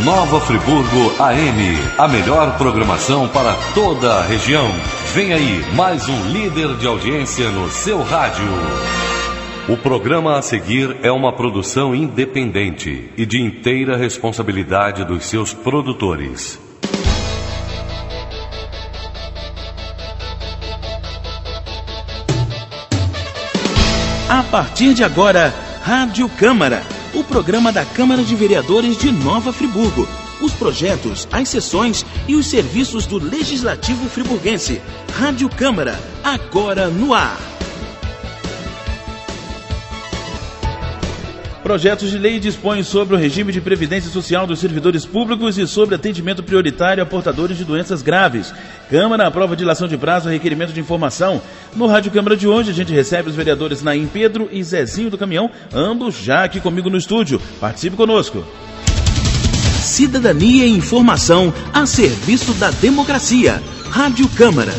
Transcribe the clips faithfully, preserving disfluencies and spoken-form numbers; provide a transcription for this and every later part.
Nova Friburgo A M, a melhor programação para toda a região. Vem aí mais um líder de audiência no seu rádio. O programa a seguir é uma produção independente e de inteira responsabilidade dos seus produtores. A partir de agora, Rádio Câmara, o programa da Câmara de Vereadores de Nova Friburgo. Os projetos, as sessões e os serviços do Legislativo friburguense. Rádio Câmara, agora no ar. Projetos de lei dispõem sobre o regime de previdência social dos servidores públicos e sobre atendimento prioritário a portadores de doenças graves. Câmara aprova dilação de prazo a requerimento de informação. No Rádio Câmara de hoje, a gente recebe os vereadores Naim Pedro e Zezinho do Caminhão, ambos já aqui comigo no estúdio. Participe conosco. Cidadania e informação a serviço da democracia. Rádio Câmara.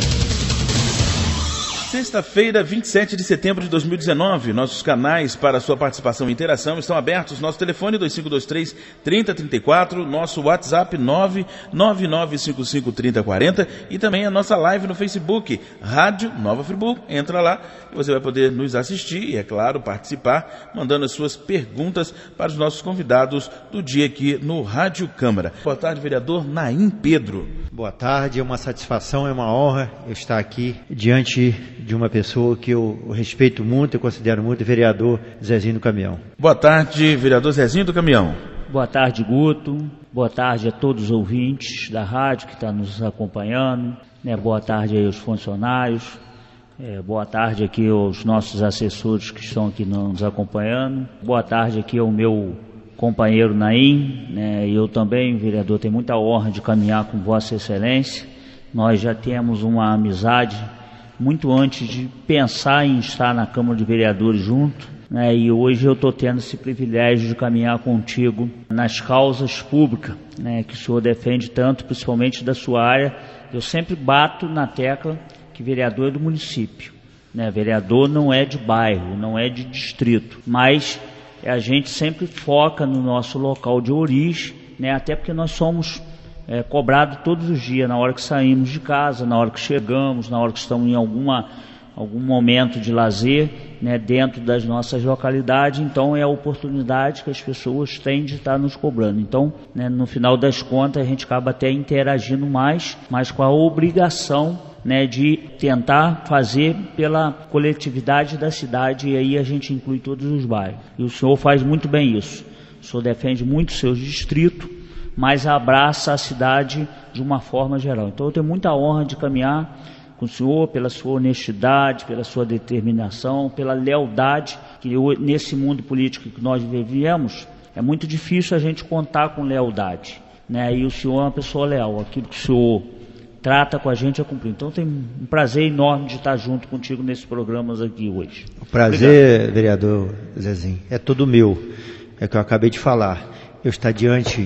Sexta-feira, vinte e sete de setembro de dois mil e dezenove, nossos canais para sua participação e interação estão abertos. Nosso telefone dois cinco dois três, três zero três quatro, nosso WhatsApp nove nove nove cinco cinco três zero quatro zero e também a nossa live no Facebook, Rádio Nova Friburgo. Entra lá e você vai poder nos assistir e, é claro, participar, mandando as suas perguntas para os nossos convidados do dia aqui no Rádio Câmara. Boa tarde, vereador Naim Pedro. Boa tarde, é uma satisfação, é uma honra eu estar aqui diante de uma pessoa que eu respeito muito, eu considero muito, vereador Zezinho do Caminhão. Boa tarde, vereador Zezinho do Caminhão. Boa tarde, Guto. Boa tarde a todos os ouvintes da rádio que estão nos acompanhando. Né? Boa tarde aí aos funcionários. É, boa tarde aqui aos nossos assessores que estão aqui nos acompanhando. Boa tarde aqui ao meu companheiro Naim. Né? Eu também, vereador, tenho muita honra de caminhar com Vossa Excelência. Nós já temos uma amizade muito antes de pensar em estar na Câmara de Vereadores junto, né? E hoje eu estou tendo esse privilégio de caminhar contigo nas causas públicas, né? Que o senhor defende tanto, principalmente da sua área. Eu sempre bato na tecla que vereador é do município, né? Vereador não é de bairro, não é de distrito, mas a gente sempre foca no nosso local de origem, né? Até porque nós somos É, cobrado todos os dias, na hora que saímos de casa, na hora que chegamos, na hora que estamos em alguma, algum momento de lazer, né, dentro das nossas localidades. Então é a oportunidade que as pessoas têm de estar nos cobrando. Então, né, no final das contas, a gente acaba até interagindo mais, mas com a obrigação, né, de tentar fazer pela coletividade da cidade, e aí a gente inclui todos os bairros. E o senhor faz muito bem isso. O senhor defende muito os seus distritos, mas abraça a cidade de uma forma geral. Então eu tenho muita honra de caminhar com o senhor pela sua honestidade, pela sua determinação, pela lealdade, que eu, nesse mundo político que nós vivemos, é muito difícil a gente contar com lealdade, né? E o senhor é uma pessoa leal, aquilo que o senhor trata com a gente é cumprir. Então tem um prazer enorme de estar junto contigo nesses programas aqui hoje. O prazer, Obrigado. Vereador Zezinho, é todo meu, é o que eu acabei de falar. Eu estou diante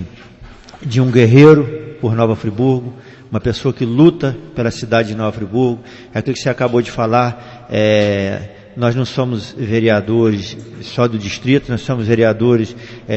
de um guerreiro por Nova Friburgo, uma pessoa que luta pela cidade de Nova Friburgo. É aquilo que você acabou de falar, é, nós não somos vereadores só do distrito, nós somos vereadores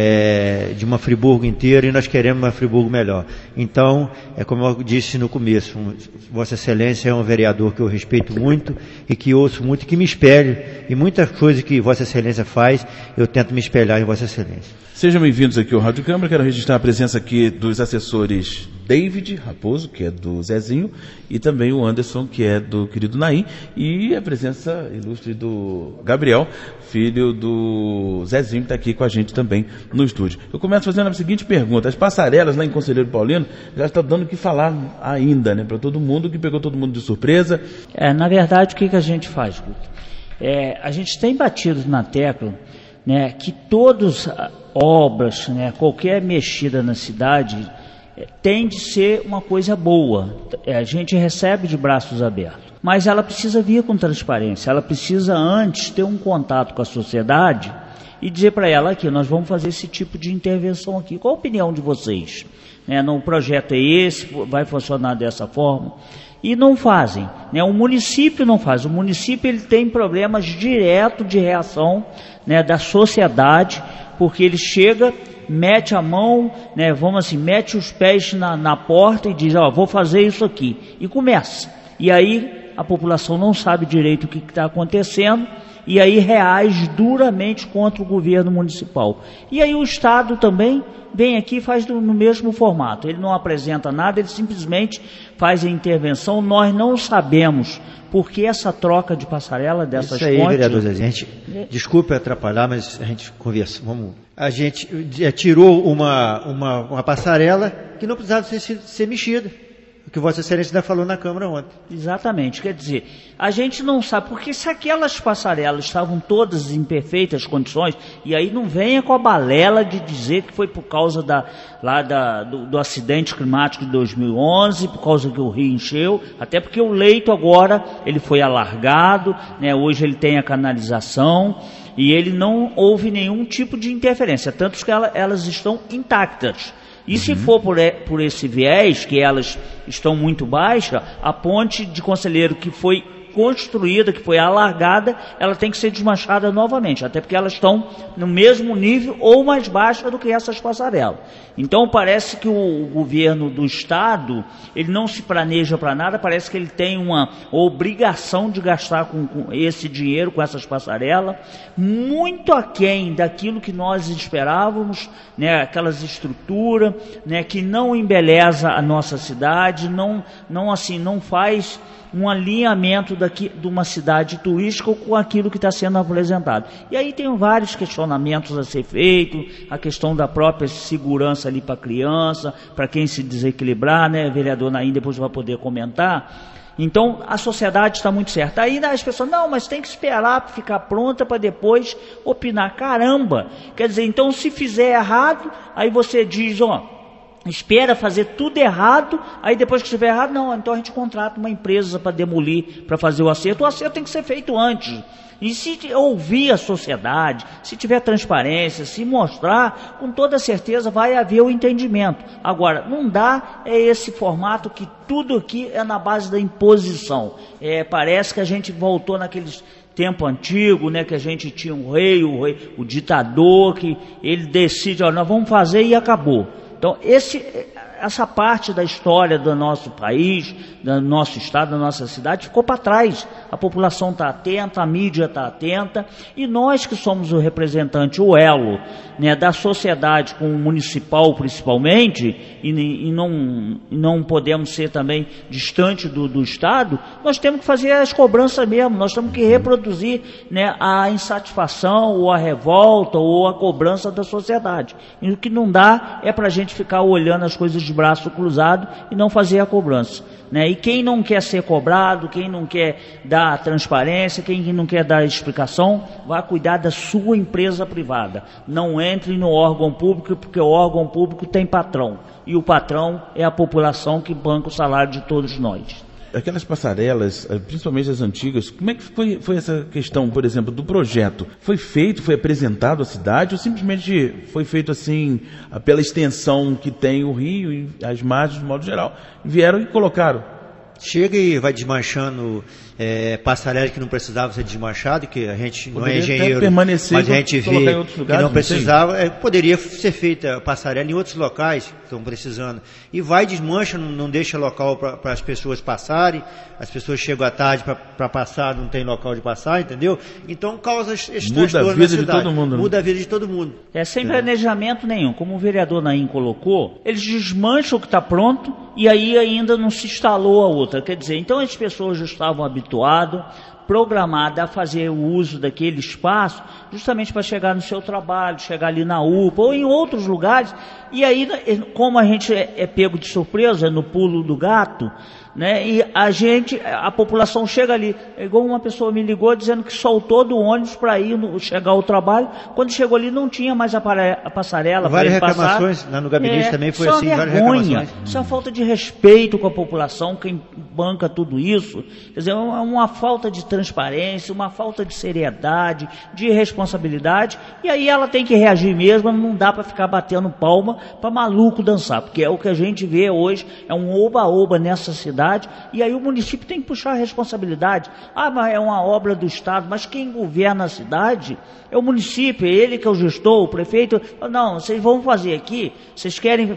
é, de uma Friburgo inteira, e nós queremos uma Friburgo melhor. Então, é como eu disse no começo, um, Vossa Excelência é um vereador que eu respeito muito e que ouço muito, que me espelho, e muitas coisas que Vossa Excelência faz, eu tento me espelhar em Vossa Excelência. Sejam bem-vindos aqui ao Rádio Câmara. Quero registrar a presença aqui dos assessores David Raposo, que é do Zezinho, e também o Anderson, que é do querido Naim, e a presença ilustre do Gabriel, filho do Zezinho, que está aqui com a gente também no estúdio. Eu começo fazendo a seguinte pergunta: as passarelas lá em Conselheiro Paulino já estão dando o que falar ainda, né, para todo mundo, que pegou todo mundo de surpresa. É, na verdade, o que, que a gente faz, Guto? É, a gente tem batido na tecla, né, que todas obras, né, qualquer mexida na cidade é, tem de ser uma coisa boa. É, a gente recebe de braços abertos, mas ela precisa vir com transparência. Ela precisa antes ter um contato com a sociedade e dizer para ela: aqui, nós vamos fazer esse tipo de intervenção aqui. Qual a opinião de vocês? Né, no projeto é esse, vai funcionar dessa forma. E não fazem, né? O município não faz. O município ele tem problemas diretos de reação, né, da sociedade porque ele chega, mete a mão, né, vamos assim, mete os pés na, na porta e diz, ó, vou fazer isso aqui, e começa. E aí a população não sabe direito o que está acontecendo, e aí reage duramente contra o governo municipal. E aí o Estado também vem aqui e faz no mesmo formato. Ele não apresenta nada, ele simplesmente faz a intervenção. Nós não sabemos por que essa troca de passarela dessas Isso aí, pontes... vereador Zé, a gente, desculpe atrapalhar, mas a gente conversa. Vamos, a gente é, tirou uma, uma, uma passarela que não precisava ser, ser mexida. O que Vossa Excelência ainda falou na Câmara ontem. Exatamente, quer dizer, a gente não sabe, porque se aquelas passarelas estavam todas em perfeitas condições, e aí não venha com a balela de dizer que foi por causa da, lá da, do, do acidente climático de dois mil e onze, por causa que o rio encheu, até porque o leito agora, ele foi alargado, né, hoje ele tem a canalização, e ele não houve nenhum tipo de interferência, tanto que ela, elas estão intactas. E se for por, por esse viés, que elas estão muito baixas, a ponte de Conselheiro que foi construída, que foi alargada, ela tem que ser desmanchada novamente, até porque elas estão no mesmo nível ou mais baixa do que essas passarelas. Então parece que o governo do Estado, ele não se planeja para nada, parece que ele tem uma obrigação de gastar com, com esse dinheiro, com essas passarelas, muito aquém daquilo que nós esperávamos, né, aquelas estruturas, né, que não embeleza a nossa cidade, não, não assim, não faz um alinhamento daqui, de uma cidade turística com aquilo que está sendo apresentado. E aí tem vários questionamentos a ser feitos, a questão da própria segurança ali para a criança, para quem se desequilibrar, né, vereador Naim depois vai poder comentar. Então a sociedade está muito certa. Aí as pessoas, não, mas tem que esperar para ficar pronta para depois opinar. Caramba! Quer dizer, então se fizer errado, aí você diz, ó, espera fazer tudo errado, aí depois que estiver errado, não, então a gente contrata uma empresa para demolir, para fazer o acerto. O acerto tem que ser feito antes. E se ouvir a sociedade, se tiver transparência, se mostrar, com toda certeza vai haver o entendimento. Agora, não dá é esse formato que tudo aqui é na base da imposição. É, parece que a gente voltou naqueles tempo antigo, né, que a gente tinha um rei, o, rei, o ditador, que ele decide, ó, nós vamos fazer e acabou. Então, esse, essa parte da história do nosso país, do nosso estado, da nossa cidade, ficou para trás. A população está atenta, a mídia está atenta, e nós que somos o representante, o elo, né, da sociedade com o municipal principalmente, e, e, não, e não podemos ser também distante do, do Estado, nós temos que fazer as cobranças mesmo, nós temos que reproduzir, né, a insatisfação, ou a revolta, ou a cobrança da sociedade. E o que não dá é para a gente ficar olhando as coisas de braço cruzado e não fazer a cobrança, né? E quem não quer ser cobrado, quem não quer dar transparência, quem não quer dar explicação, vai cuidar da sua empresa privada. Não entre no órgão público, porque o órgão público tem patrão, e o patrão é a população que banca o salário de todos nós. Aquelas passarelas, principalmente as antigas, como é que foi, foi essa questão, por exemplo, do projeto? Foi feito, foi apresentado à cidade, ou simplesmente foi feito assim, pela extensão que tem o rio e as margens de modo geral? Vieram e colocaram. Chega e vai desmanchando é, passarela que não precisava ser desmanchado, que a gente poderia não é engenheiro, mas a gente vê lugares, que não precisava, é, poderia ser feita passarela em outros locais que estão precisando. E vai, desmancha, não, não deixa local para as pessoas passarem, as pessoas chegam à tarde para passar, não tem local de passar, entendeu? Então causa esse transtorno na cidade. Muda a vida de todo mundo. Muda a vida de todo mundo. É sem entendeu? Planejamento nenhum. Como o vereador Naim colocou, eles desmancham o que está pronto e aí ainda não se instalou a outra. Quer dizer, então as pessoas já estavam habituadas, programadas a fazer o uso daquele espaço justamente para chegar no seu trabalho, chegar ali na U P A ou em outros lugares. E aí, como a gente é, é pego de surpresa no pulo do gato, né? E a gente, a população chega ali, é igual uma pessoa me ligou dizendo que soltou do ônibus para ir no, chegar ao trabalho, quando chegou ali não tinha mais a, para, a passarela. Várias reclamações, lá no gabinete é, também foi assim, vergonha, várias reclamações. Isso é uma falta de respeito com a população, quem banca tudo isso, quer dizer, é uma, uma falta de transparência, uma falta de seriedade, de responsabilidade, e aí ela tem que reagir mesmo, não dá para ficar batendo palma para maluco dançar, porque é o que a gente vê hoje, é um oba-oba nessa cidade, cidade, e aí o município tem que puxar a responsabilidade. Ah, mas é uma obra do Estado, mas quem governa a cidade é o município, é ele que é o gestor, o prefeito. Não, vocês vão fazer aqui, vocês querem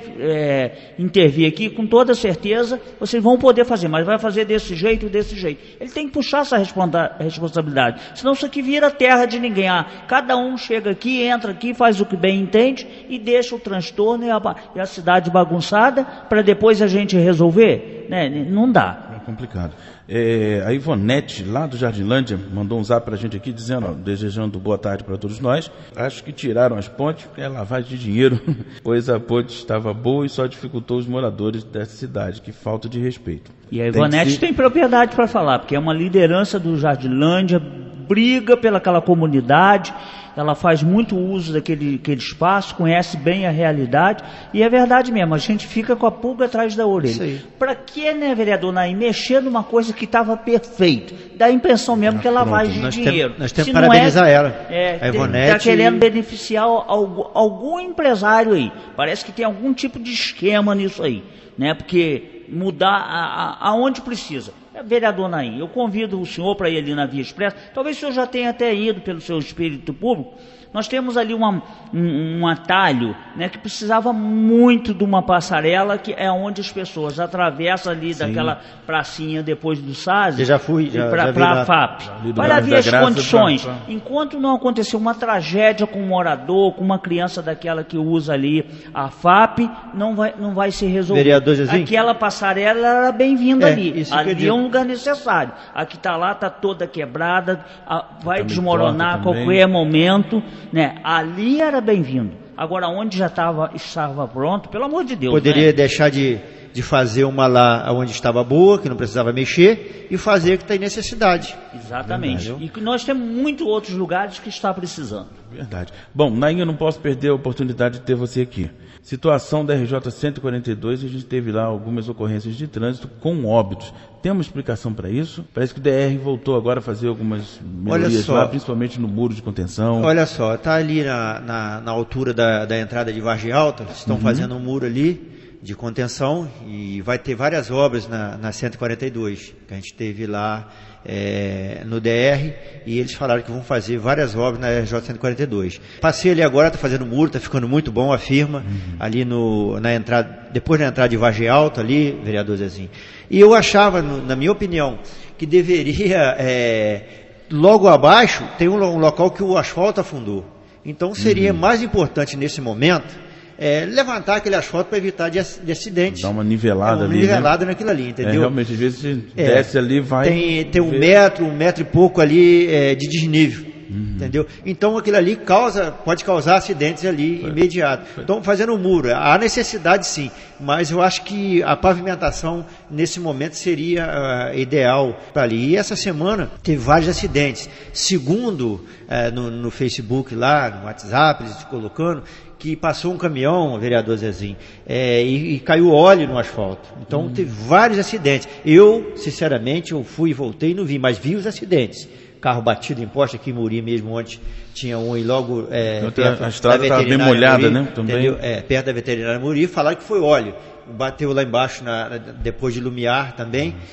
é, intervir aqui, com toda certeza vocês vão poder fazer, mas vai fazer desse jeito, desse jeito. Ele tem que puxar essa responsabilidade, senão isso aqui vira terra de ninguém. Ah, cada um chega aqui, entra aqui, faz o que bem entende e deixa o transtorno e a, e a cidade bagunçada para depois a gente resolver, né? Não dá. É complicado. É, a Ivonete, lá do Jardinlândia, mandou um zap pra gente aqui, dizendo, ó, desejando boa tarde para todos nós. Acho que tiraram as pontes porque é lavagem de dinheiro, pois a ponte estava boa e só dificultou os moradores dessa cidade. Que falta de respeito. E a Ivonete tem, se... tem propriedade para falar, porque é uma liderança do Jardinlândia, briga pelaquela comunidade, ela faz muito uso daquele aquele espaço, conhece bem a realidade, e é verdade mesmo, a gente fica com a pulga atrás da orelha. Para que, né, vereador Naim, mexer numa coisa que estava perfeita? Dá a impressão mesmo ah, que é lavagem de dinheiro. Tem, nós temos que parabenizar é, ela, é, a Ivonete. Está querendo beneficiar algum, algum empresário aí, parece que tem algum tipo de esquema nisso aí, né? Porque mudar a, a, aonde precisa. É, vereador Naim, eu convido o senhor para ir ali na Via Expressa, talvez o senhor já tenha até ido pelo seu espírito público. Nós temos ali uma, um, um atalho, né, que precisava muito de uma passarela, que é onde as pessoas atravessam ali. Sim. Daquela pracinha depois do S A S. Eu já fui, já, para a FAP. Para ver as condições. Pra, pra... Enquanto não acontecer uma tragédia com um morador, com uma criança daquela que usa ali a FAP, não vai, não vai se resolver. Vereador Zezinho? Aquela passarela era bem-vinda é, ali. Ali é um lugar necessário. A que está lá está toda quebrada, a, vai também desmoronar a qualquer momento. Né? Ali era bem-vindo. Agora, onde já tava, estava pronto, pelo amor de Deus. Poderia né? deixar de, de fazer uma lá onde estava boa, que não precisava mexer, e fazer que tem necessidade. Exatamente. Verdade. E que nós temos muitos outros lugares que está precisando. Verdade. Bom, Naim, eu não posso perder a oportunidade de ter você aqui. Situação da R J cento e quarenta e dois, a gente teve lá algumas ocorrências de trânsito com óbitos. Tem uma explicação para isso? Parece que o D R voltou agora a fazer algumas melhorias lá, principalmente no muro de contenção. Olha só, está ali na, na, na altura da, da entrada de Vargem Alta, estão uhum. fazendo um muro ali de contenção e vai ter várias obras na, na cento e quarenta e dois, que a gente teve lá é, no D R, e eles falaram que vão fazer várias obras na R J cento e quarenta e dois. Passei ali agora, está fazendo muro, está ficando muito bom a firma, uhum. ali no, na entrada, depois da entrada de Vargem Alta ali, vereador Zezinho. E eu achava, no, na minha opinião, que deveria, é, logo abaixo, tem um, um local que o asfalto afundou. Então seria uhum. mais importante nesse momento É, levantar aquele asfalto para evitar de, de acidentes. Dar uma nivelada é, uma ali. nivelada né? naquilo ali, entendeu? É, realmente, às vezes você é, desce ali, vai. Tem, tem um metro, um metro e pouco ali é, de desnível. Uhum. Entendeu? Então aquilo ali causa, pode causar acidentes ali Foi. imediato. Foi. Então, fazendo um muro, há necessidade sim, mas eu acho que a pavimentação nesse momento seria uh, ideal para ali. E essa semana teve vários acidentes. Segundo uh, no, no Facebook lá, no WhatsApp, eles colocando que passou um caminhão, vereador Zezinho, é, e, e caiu óleo no asfalto. Então, uhum. teve vários acidentes. Eu, sinceramente, eu fui e voltei e não vi, mas vi os acidentes. Carro batido em poste aqui em Muri mesmo, onde tinha um e logo é, então, perto a estrada estava bem molhada, Muri, né? Também. É, perto da veterinária Muri, falaram que foi óleo. Bateu lá embaixo, na, depois de Lumiar também. Uhum.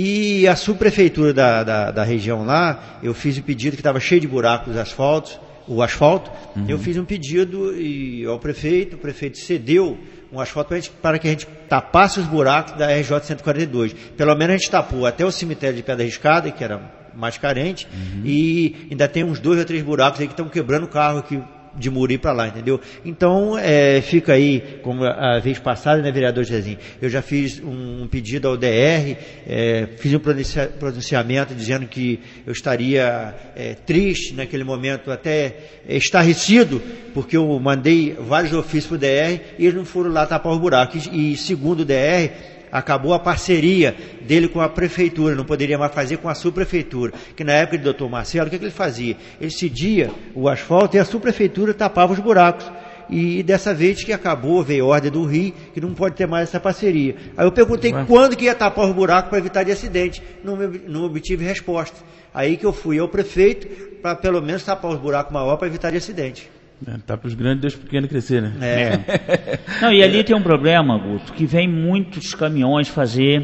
E a subprefeitura da, da, da região lá, eu fiz o pedido que estava cheio de buracos asfaltos, o asfalto, uhum. eu fiz um pedido e, ao prefeito, o prefeito cedeu um asfalto para, gente, para que a gente tapasse os buracos da R J cento e quarenta e dois. Pelo menos a gente tapou até o cemitério de Pedra Riscada, que era mais carente, uhum. e ainda tem uns dois ou três buracos aí que estão quebrando o carro aqui de Muri para lá, entendeu? Então, é, fica aí, como a vez passada, né, vereador Zezinho, eu já fiz um pedido ao D R, é, fiz um pronunciamento dizendo que eu estaria é, triste naquele momento, até estarrecido, porque eu mandei vários ofícios para o D R e eles não foram lá tapar os buracos. E, segundo o D R, acabou a parceria dele com a prefeitura, não poderia mais fazer com a subprefeitura, que na época do doutor Marcelo, o que, é que ele fazia? Ele cedia o asfalto e a subprefeitura tapava os buracos. E dessa vez que acabou, veio a ordem do Rio, que não pode ter mais essa parceria. Aí eu perguntei Ué. quando que ia tapar os buracos para evitar de acidente, não, não obtive resposta. Aí que eu fui ao prefeito para pelo menos tapar os buracos maiores para evitar de acidente. É, tá para os grandes, deixa os pequenos crescer, né? É. Não, e ali tem um problema, Guto, que vem muitos caminhões fazer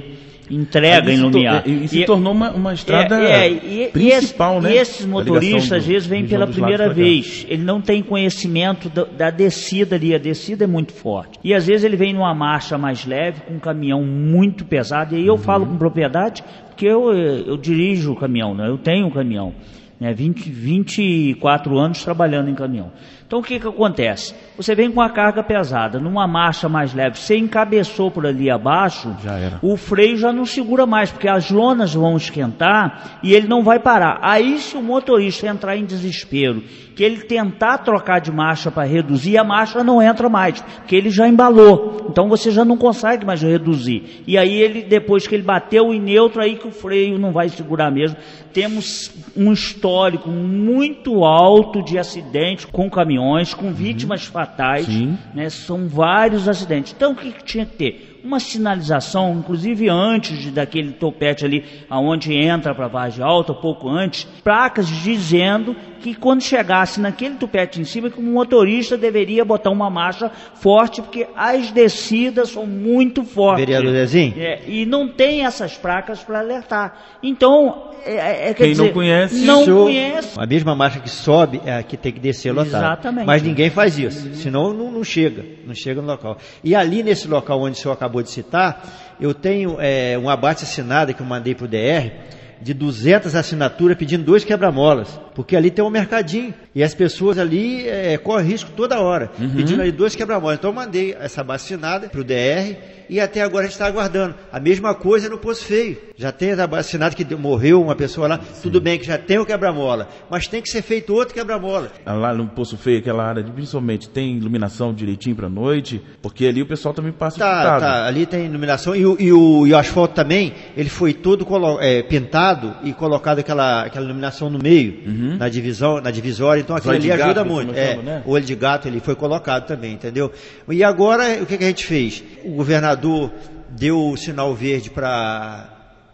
entrega em Lumiar. E, e se e, tornou uma, uma estrada é, é, e, e principal, esse, né? E esses motoristas, às vezes, vêm pela primeira vez. Ele não tem conhecimento da, da descida ali. A descida é muito forte. E, às vezes, ele vem numa marcha mais leve, com um caminhão muito pesado. E aí eu uhum. falo com propriedade, porque eu, eu dirijo o caminhão, né? Eu tenho um caminhão. Né? vinte, vinte e quatro anos trabalhando em caminhão. Então o que que acontece? Você vem com a carga pesada, numa marcha mais leve, você encabeçou por ali abaixo, já era. O freio já não segura mais, porque as lonas vão esquentar e ele não vai parar. Aí se o motorista entrar em desespero, que ele tentar trocar de marcha para reduzir, a marcha não entra mais, porque ele já embalou. Então você já não consegue mais reduzir. E aí ele, depois que ele bateu em neutro, aí que o freio não vai segurar mesmo. Temos um histórico muito alto de acidentes com caminhões, com vítimas uhum. fatais, né? São vários acidentes. Então o que, que tinha que ter? Uma sinalização, inclusive antes de, daquele topete ali, aonde entra para Vargem Alta, pouco antes, placas dizendo que quando chegasse naquele topete em cima, que o motorista deveria botar uma marcha forte, porque as descidas são muito fortes. Vereador Zezinho? É, e não tem essas placas para alertar. Então, é, é, quer quem dizer, não conhece, não show. conhece. A mesma marcha que sobe é a que tem que descer lotado. Exatamente. Mas ninguém faz isso, senão não, não chega, não chega no local. E ali nesse local onde o senhor acabou de citar, eu tenho é, um abate assinado que eu mandei para o D R, de duzentas assinaturas pedindo dois quebra-molas, porque ali tem um mercadinho e as pessoas ali é, correm risco toda hora, uhum. pedindo ali dois quebra-molas. Então eu mandei essa bacinada para o D R e até agora a gente está aguardando. A mesma coisa no Poço Feio, já tem a bacinada que morreu uma pessoa lá, sim. Tudo bem que já tem o quebra-mola, mas tem que ser feito outro quebra-mola. Lá no Poço Feio, aquela área, principalmente, tem iluminação direitinho para noite, porque ali o pessoal também passa tá, pintado. Tá, ali tem iluminação e o, e o, e o asfalto também, ele foi todo colo- é, pintado e colocado aquela, aquela iluminação no meio, uhum. na divisão, na divisória, então aquilo ali ajuda muito. É, chamo, né? O olho de gato ele foi colocado também, entendeu? E agora, o que, que a gente fez? O governador deu o sinal verde para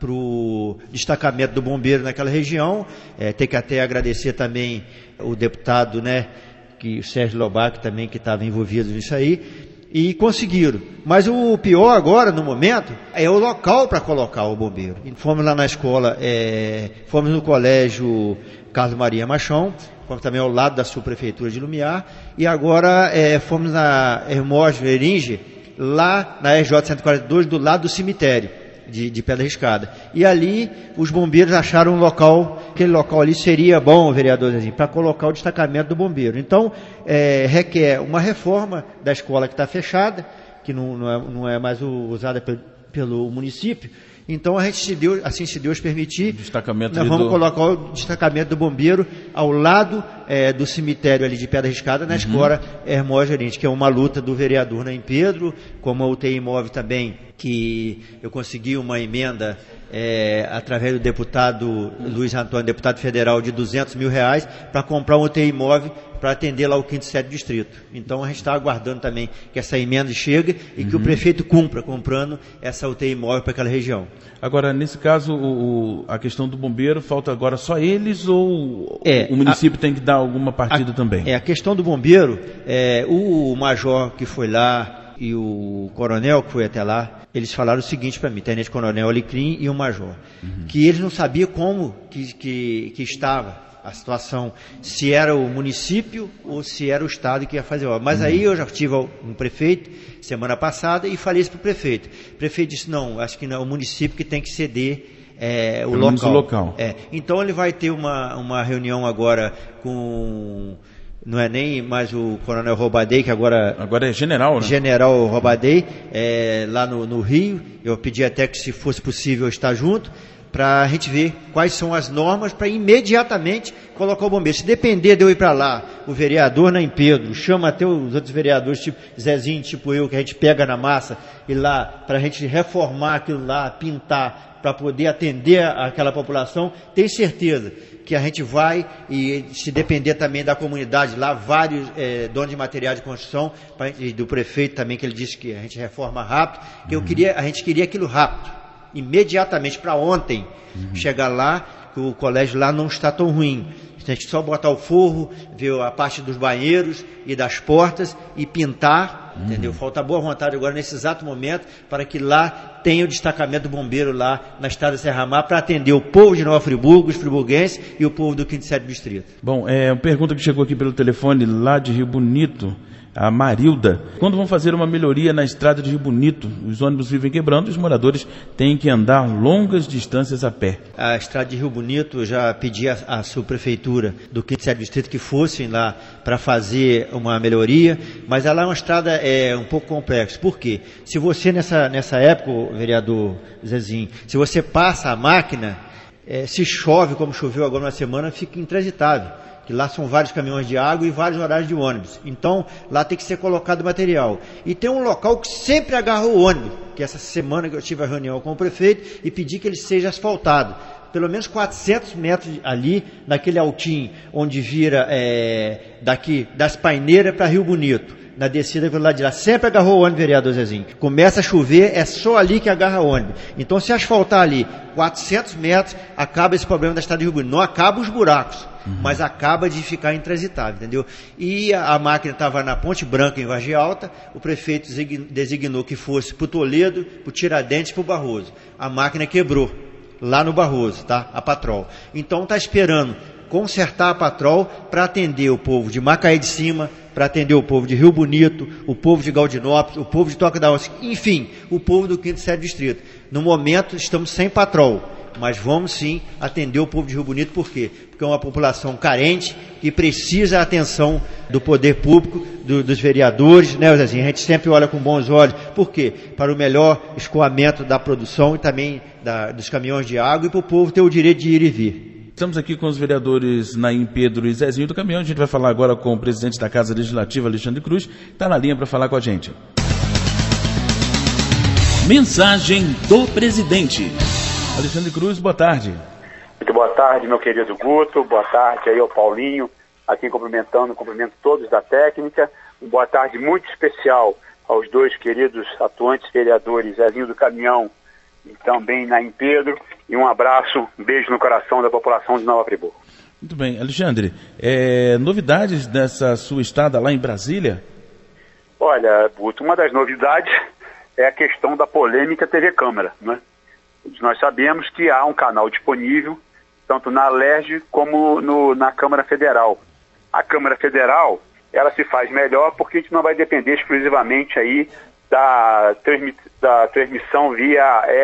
o destacamento do bombeiro naquela região, é, tem que até agradecer também o deputado, né, que, o Sérgio Lobac também, que estava envolvido nisso aí, e conseguiram. Mas o pior agora, no momento, é o local para colocar o bombeiro. Fomos lá na escola, é, fomos no colégio Carlos Maria Machão, fomos também ao lado da subprefeitura de Lumiar, e agora é, fomos na Hermógenes Eringe, lá na R J cento e quarenta e dois, do lado do cemitério de, de Pedra Riscada. E ali os bombeiros acharam um local, aquele local ali seria bom, vereador Zezinho, para colocar o destacamento do bombeiro. Então, é, requer uma reforma da escola que está fechada, que não, não, é, não é mais usada pelo, pelo município. Então, a gente, se Deus, assim se Deus permitir, destacamento nós vamos do... colocar o destacamento do bombeiro ao lado é, do cemitério ali de Pedra Riscada, na uhum. escola Hermógenes, que é uma luta do vereador Naim Pedro, como a U T I Imóvel também, que eu consegui uma emenda é, através do deputado Luiz Antônio, deputado federal, de duzentos mil reais, para comprar um U T I Imóvel para atender lá o quinto e sétimo distrito. Então a gente está aguardando também que essa emenda chegue e uhum. que o prefeito cumpra comprando essa U T I Imóvel para aquela região. Agora, nesse caso, o, o, a questão do bombeiro, falta agora só eles ou é, o município a, tem que dar alguma partida a, também? É, a questão do bombeiro, é, o major que foi lá e o coronel que foi até lá, eles falaram o seguinte para mim, tenente coronel Alecrim e o major, uhum. que eles não sabiam como que, que, que estava a situação, se era o município ou se era o estado que ia fazer obra. Mas uhum. aí eu já tive um prefeito semana passada e falei isso para o prefeito. O prefeito disse, não, acho que não é o município que tem que ceder é, o Pelo local. O local. É, então ele vai ter uma, uma reunião agora com... Não é nem mais o coronel Robadei, que agora... Agora é general, né? General Robadei, é, lá no, no Rio. Eu pedi até que, se fosse possível, estar junto, para a gente ver quais são as normas para imediatamente colocar o bombeiro. Se depender de eu ir para lá, o vereador Naim Pedro, chama até os outros vereadores, tipo Zezinho, tipo eu, que a gente pega na massa, e lá, para a gente reformar aquilo lá, pintar, para poder atender aquela população, tenho certeza que a gente vai, e se depender também da comunidade, lá vários é, donos de material de construção, pra, e do prefeito também, que ele disse que a gente reforma rápido, que eu queria, a gente queria aquilo rápido, imediatamente, para ontem, uhum. chegar lá, que o colégio lá não está tão ruim. A gente só botar o forro, ver a parte dos banheiros e das portas e pintar, uhum. entendeu? Falta boa vontade agora nesse exato momento para que lá tem o destacamento bombeiro lá na estrada Serra Mar para atender o povo de Nova Friburgo, os friburguenses e o povo do quinto e sétimo Distrito. Bom, é uma pergunta que chegou aqui pelo telefone lá de Rio Bonito, a Marilda. Quando vão fazer uma melhoria na estrada de Rio Bonito? Os ônibus vivem quebrando e os moradores têm que andar longas distâncias a pé. A estrada de Rio Bonito, eu já pedi à, à subprefeitura do quinto e sétimo Distrito que fossem lá para fazer uma melhoria, mas ela é uma estrada é, um pouco complexa. Por quê? Se você nessa, nessa época, vereador Zezinho, se você passa a máquina, é, se chove como choveu agora na semana, fica intransitável. Que lá são vários caminhões de água e vários horários de ônibus. Então, lá tem que ser colocado material. E tem um local que sempre agarra o ônibus, que essa semana que eu tive a reunião com o prefeito e pedi que ele seja asfaltado. Pelo menos quatrocentos metros ali, naquele altinho, onde vira é, daqui, das Paineiras para Rio Bonito. Na descida pelo lado de lá, sempre agarrou o ônibus, vereador Zezinho. Começa a chover, é só ali que agarra o ônibus. Então, se asfaltar ali quatrocentos metros, acaba esse problema da estrada de Rio Bonito. Não acaba os buracos, uhum. mas acaba de ficar intransitável, entendeu? E a, a máquina estava na Ponte Branca, em Vargem Alta, o prefeito designou que fosse para o Toledo, para o Tiradentes e para o Barroso. A máquina quebrou, lá no Barroso, tá? A Patrol. Então, está esperando consertar a Patrol para atender o povo de Macaé de Cima, para atender o povo de Rio Bonito, o povo de Gaudinópolis, o povo de Toca da Onça, enfim, o povo do quinto e sétimo Distrito. No momento, estamos sem Patrol, mas vamos sim atender o povo de Rio Bonito, por quê? Porque é uma população carente, que precisa da atenção do poder público, do, dos vereadores, né, Zezinho? A gente sempre olha com bons olhos, por quê? Para o melhor escoamento da produção e também da, dos caminhões de água e para o povo ter o direito de ir e vir. Estamos aqui com os vereadores Naim Pedro e Zezinho do Caminhão. A gente vai falar agora com o presidente da Casa Legislativa, Alexandre Cruz. Está na linha para falar com a gente. Mensagem do presidente. Alexandre Cruz, boa tarde. Muito boa tarde, meu querido Guto. Boa tarde aí ao Paulinho, aqui cumprimentando, cumprimento todos da técnica. Boa tarde muito especial aos dois queridos atuantes vereadores, Zezinho do Caminhão e também Naim Pedro. E um abraço, um beijo no coração da população de Nova Friburgo. Muito bem. Alexandre, é, novidades dessa sua estada lá em Brasília? Olha, Guto, uma das novidades é a questão da polêmica T V Câmara, né? Nós sabemos que há um canal disponível, tanto na Alerj como no, na Câmara Federal. A Câmara Federal, ela se faz melhor porque a gente não vai depender exclusivamente aí da, transmi, da transmissão via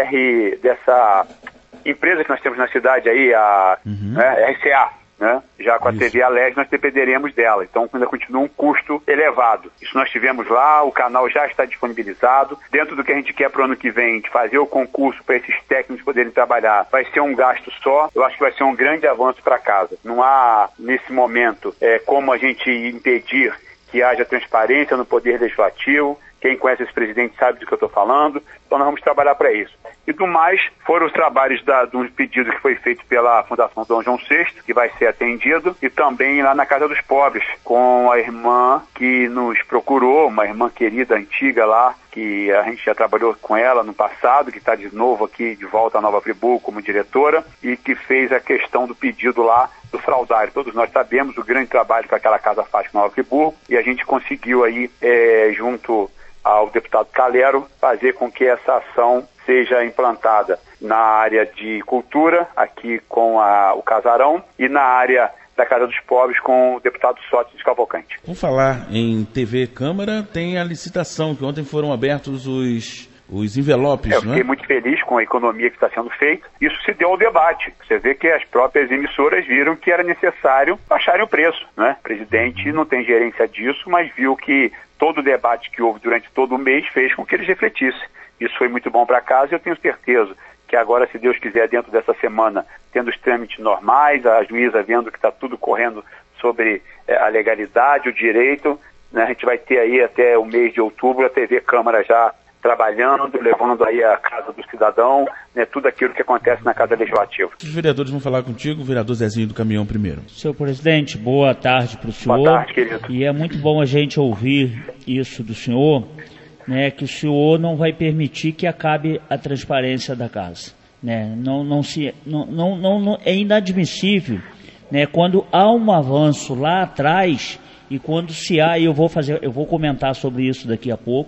R dessa empresa que nós temos na cidade aí, a uhum. né, R C A, né? Já com a Isso. T V Alerj nós dependeremos dela, então ainda continua um custo elevado. Isso nós tivemos lá, o canal já está disponibilizado, dentro do que a gente quer para o ano que vem, de fazer o concurso para esses técnicos poderem trabalhar, vai ser um gasto só, eu acho que vai ser um grande avanço para casa. Não há, nesse momento, é, como a gente impedir que haja transparência no Poder Legislativo. Quem conhece esse presidente sabe do que eu estou falando, então nós vamos trabalhar para isso. E do mais, foram os trabalhos da, do pedido que foi feito pela Fundação Dom João sexto, que vai ser atendido, e também lá na Casa dos Pobres, com a irmã que nos procurou, uma irmã querida, antiga lá, que a gente já trabalhou com ela no passado, que está de novo aqui de volta a Nova Friburgo como diretora, e que fez a questão do pedido lá do fraudário. Todos nós sabemos o grande trabalho que aquela casa faz com Nova Friburgo, e a gente conseguiu aí, é, junto ao deputado Calero, fazer com que essa ação seja implantada na área de cultura, aqui com a, o Casarão, e na área da Casa dos Pobres com o deputado Sócio Cavalcante. Por falar em T V Câmara, tem a licitação, que ontem foram abertos os, os envelopes, é, eu não é? fiquei muito feliz com a economia que está sendo feita. Isso se deu ao debate. Você vê que as próprias emissoras viram que era necessário baixarem o preço, né? O presidente não tem gerência disso, mas viu que todo o debate que houve durante todo o mês fez com que eles refletissem. Isso foi muito bom para casa e eu tenho certeza que agora, se Deus quiser, dentro dessa semana, tendo os trâmites normais, a juíza vendo que está tudo correndo sobre é, a legalidade, o direito, né, a gente vai ter aí até o mês de outubro a T V Câmara já trabalhando, levando aí a Casa do Cidadão, né, tudo aquilo que acontece na Casa Legislativa. Os vereadores vão falar contigo, o vereador Zezinho do Caminhão primeiro. Senhor presidente, boa tarde para o senhor. Boa tarde, querido. E é muito bom a gente ouvir isso do senhor, né, que o senhor não vai permitir que acabe a transparência da casa. Né? Não, não se, não, não, não, é inadmissível, né, quando há um avanço lá atrás e quando se há, e eu vou fazer, eu vou comentar sobre isso daqui a pouco,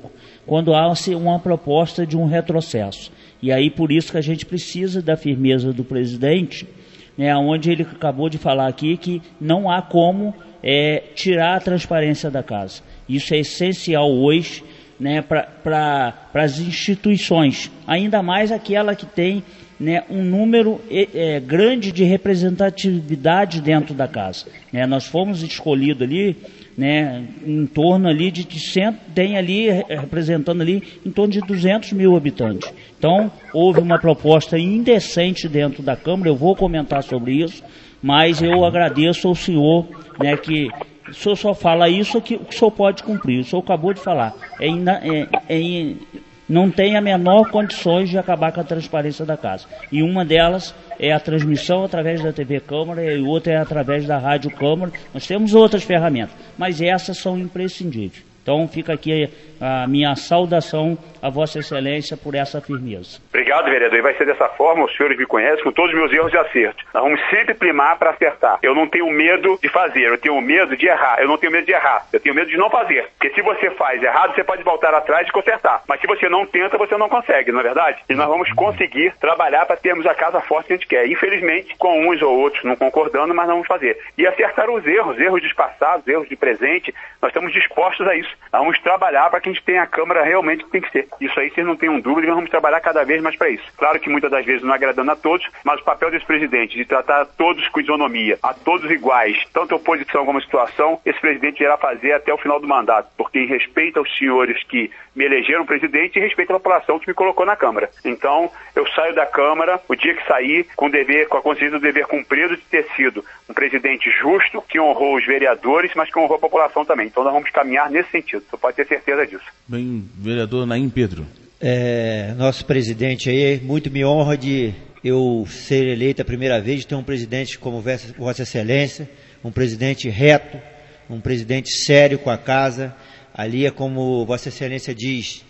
quando há uma proposta de um retrocesso. E aí por isso que a gente precisa da firmeza do presidente, né, onde ele acabou de falar aqui que não há como é, tirar a transparência da casa. Isso é essencial hoje, né, para pra, as instituições, ainda mais aquela que tem, né, um número é, grande de representatividade dentro da casa. Né, nós fomos escolhidos ali, né, em torno ali de, de cento, tem ali representando ali em torno de duzentos mil habitantes. Então houve uma proposta indecente dentro da Câmara. Eu vou comentar sobre isso, mas eu agradeço ao senhor, né, que o senhor só fala isso que o senhor pode cumprir. O senhor acabou de falar. É, é, é, não tem a menor condições de acabar com a transparência da casa. E uma delas é a transmissão através da T V Câmara e outra é através da Rádio Câmara. Nós temos outras ferramentas, mas essas são imprescindíveis. Então fica aqui a minha saudação a Vossa Excelência por essa firmeza. Obrigado, vereador. E vai ser dessa forma, os senhores me conhecem, com todos os meus erros e acertos. Nós vamos sempre primar para acertar. Eu não tenho medo de fazer, eu tenho medo de errar. Eu não tenho medo de errar, eu tenho medo de não fazer. Porque se você faz errado, você pode voltar atrás e consertar. Mas se você não tenta, você não consegue, não é verdade? E nós vamos conseguir trabalhar para termos a casa forte que a gente quer. Infelizmente, com uns ou outros não concordando, mas não vamos fazer. E acertar os erros, erros de passados, erros de presente, nós estamos dispostos a isso. Nós vamos trabalhar para que a gente tenha a Câmara realmente que tem que ser. Isso aí vocês não tenham dúvida, nós vamos trabalhar cada vez mais para isso. Claro que muitas das vezes não agradando a todos, mas o papel desse presidente de tratar todos com isonomia, a todos iguais, tanto oposição como situação, esse presidente irá fazer até o final do mandato, porque em respeito aos senhores que me elegeram presidente e respeito à população que me colocou na Câmara. Então, eu saio da Câmara, o dia que sair, com, dever, com a consciência do dever cumprido de ter sido um presidente justo, que honrou os vereadores, mas que honrou a população também. Então, nós vamos caminhar nesse sentido, você pode ter certeza disso. Bem, vereador Naim Pedro. É, nosso presidente aí, muito me honra de eu ser eleito a primeira vez, de ter um presidente como Vossa Excelência, um presidente reto, um presidente sério com a casa. Ali é como Vossa Excelência diz,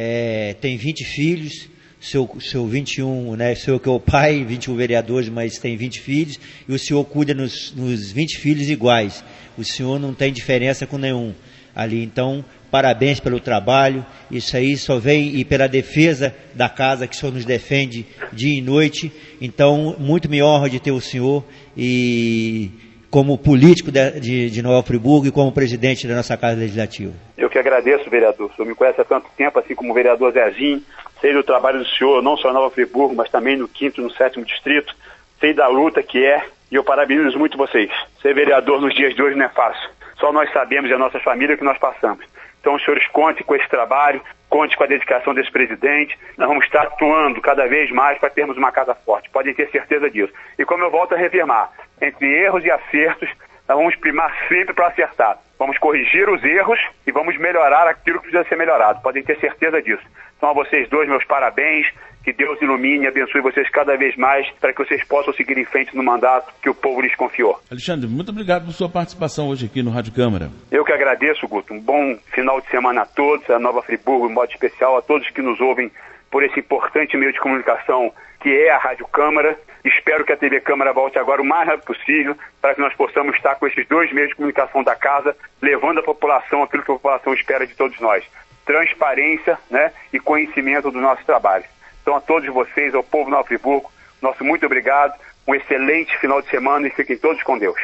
é, tem vinte filhos, seu, seu vinte e um, né, seu que é o pai, vinte e um vereadores, mas tem vinte filhos, e o senhor cuida nos, nos vinte filhos iguais. O senhor não tem diferença com nenhum ali. Então, parabéns pelo trabalho, isso aí só vem e pela defesa da casa que o senhor nos defende dia e noite. Então, muito me honra de ter o senhor e como político de, de, de Nova Friburgo e como presidente da nossa Casa Legislativa. Eu que agradeço, vereador. O senhor me conhece há tanto tempo, assim como o vereador Zezinho. Sei do trabalho do senhor, não só em Nova Friburgo, mas também no quinto e no sétimo distrito. Sei da luta que é, e eu parabenizo muito vocês. Ser vereador nos dias de hoje não é fácil. Só nós sabemos e a nossa família que nós passamos. Então, os senhores contem com esse trabalho, conte com a dedicação desse presidente. Nós vamos estar atuando cada vez mais para termos uma casa forte. Podem ter certeza disso. E como eu volto a reafirmar, entre erros e acertos, nós vamos primar sempre para acertar. Vamos corrigir os erros e vamos melhorar aquilo que precisa ser melhorado. Podem ter certeza disso. Então, a vocês dois, meus parabéns. Que Deus ilumine e abençoe vocês cada vez mais para que vocês possam seguir em frente no mandato que o povo lhes confiou. Alexandre, muito obrigado por sua participação hoje aqui no Rádio Câmara. Eu que agradeço, Guto. Um bom final de semana a todos, a Nova Friburgo, em modo especial, a todos que nos ouvem por esse importante meio de comunicação que é a Rádio Câmara. Espero que a T V Câmara volte agora o mais rápido possível para que nós possamos estar com esses dois meios de comunicação da casa, levando à população aquilo que a população espera de todos nós. Transparência, né, e conhecimento do nosso trabalho. Então, a todos vocês, ao povo de Nova Friburgo, nosso muito obrigado, um excelente final de semana e fiquem todos com Deus.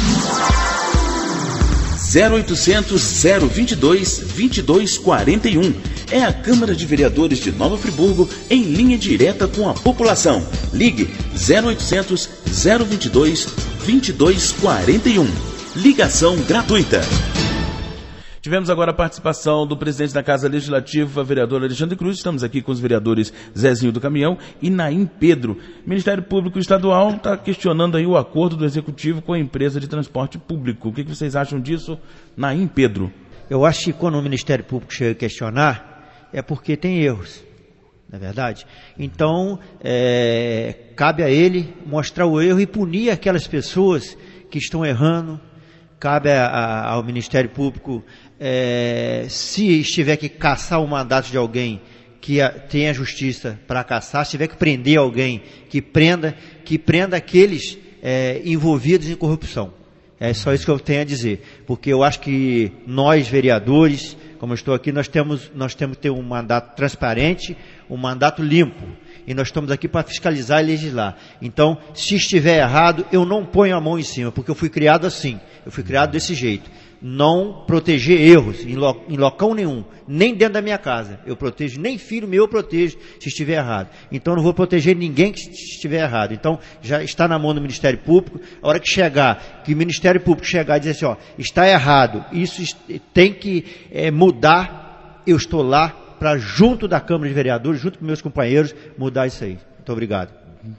zero oitocentos, zero vinte e dois, vinte e dois quarenta e um. É a Câmara de Vereadores de Nova Friburgo em linha direta com a população. Ligue zero oitocentos, zero vinte e dois, vinte e dois quarenta e um. Ligação gratuita. Tivemos agora a participação do presidente da Casa Legislativa, vereador Alexandre Cruz. Estamos aqui com os vereadores Zezinho do Caminhão e Naim Pedro. O Ministério Público Estadual está questionando aí o acordo do Executivo com a empresa de transporte público. O que, que vocês acham disso, Naim Pedro? Eu acho que quando o Ministério Público chega a questionar, é porque tem erros, não é verdade? Então, é, cabe a ele mostrar o erro e punir aquelas pessoas que estão errando. Cabe a, a, ao Ministério Público, é, se estiver que caçar o mandato de alguém, que a, tenha justiça para caçar. Se tiver que prender alguém, que prenda, que prenda aqueles é, envolvidos em corrupção. É só isso que eu tenho a dizer. Porque eu acho que nós, vereadores, como eu estou aqui, nós temos, nós temos que ter um mandato transparente, um mandato limpo. E nós estamos aqui para fiscalizar e legislar. Então, se estiver errado, eu não ponho a mão em cima, porque eu fui criado assim. Eu fui criado desse jeito. Não proteger erros em, lo, em local nenhum, nem dentro da minha casa. Eu protejo, nem filho meu eu protejo se estiver errado. Então, eu não vou proteger ninguém que estiver errado. Então, já está na mão do Ministério Público. A hora que chegar, que o Ministério Público chegar e dizer assim, ó, está errado, isso tem que é, mudar, eu estou lá para, junto da Câmara de Vereadores, junto com meus companheiros, mudar isso aí. Muito obrigado.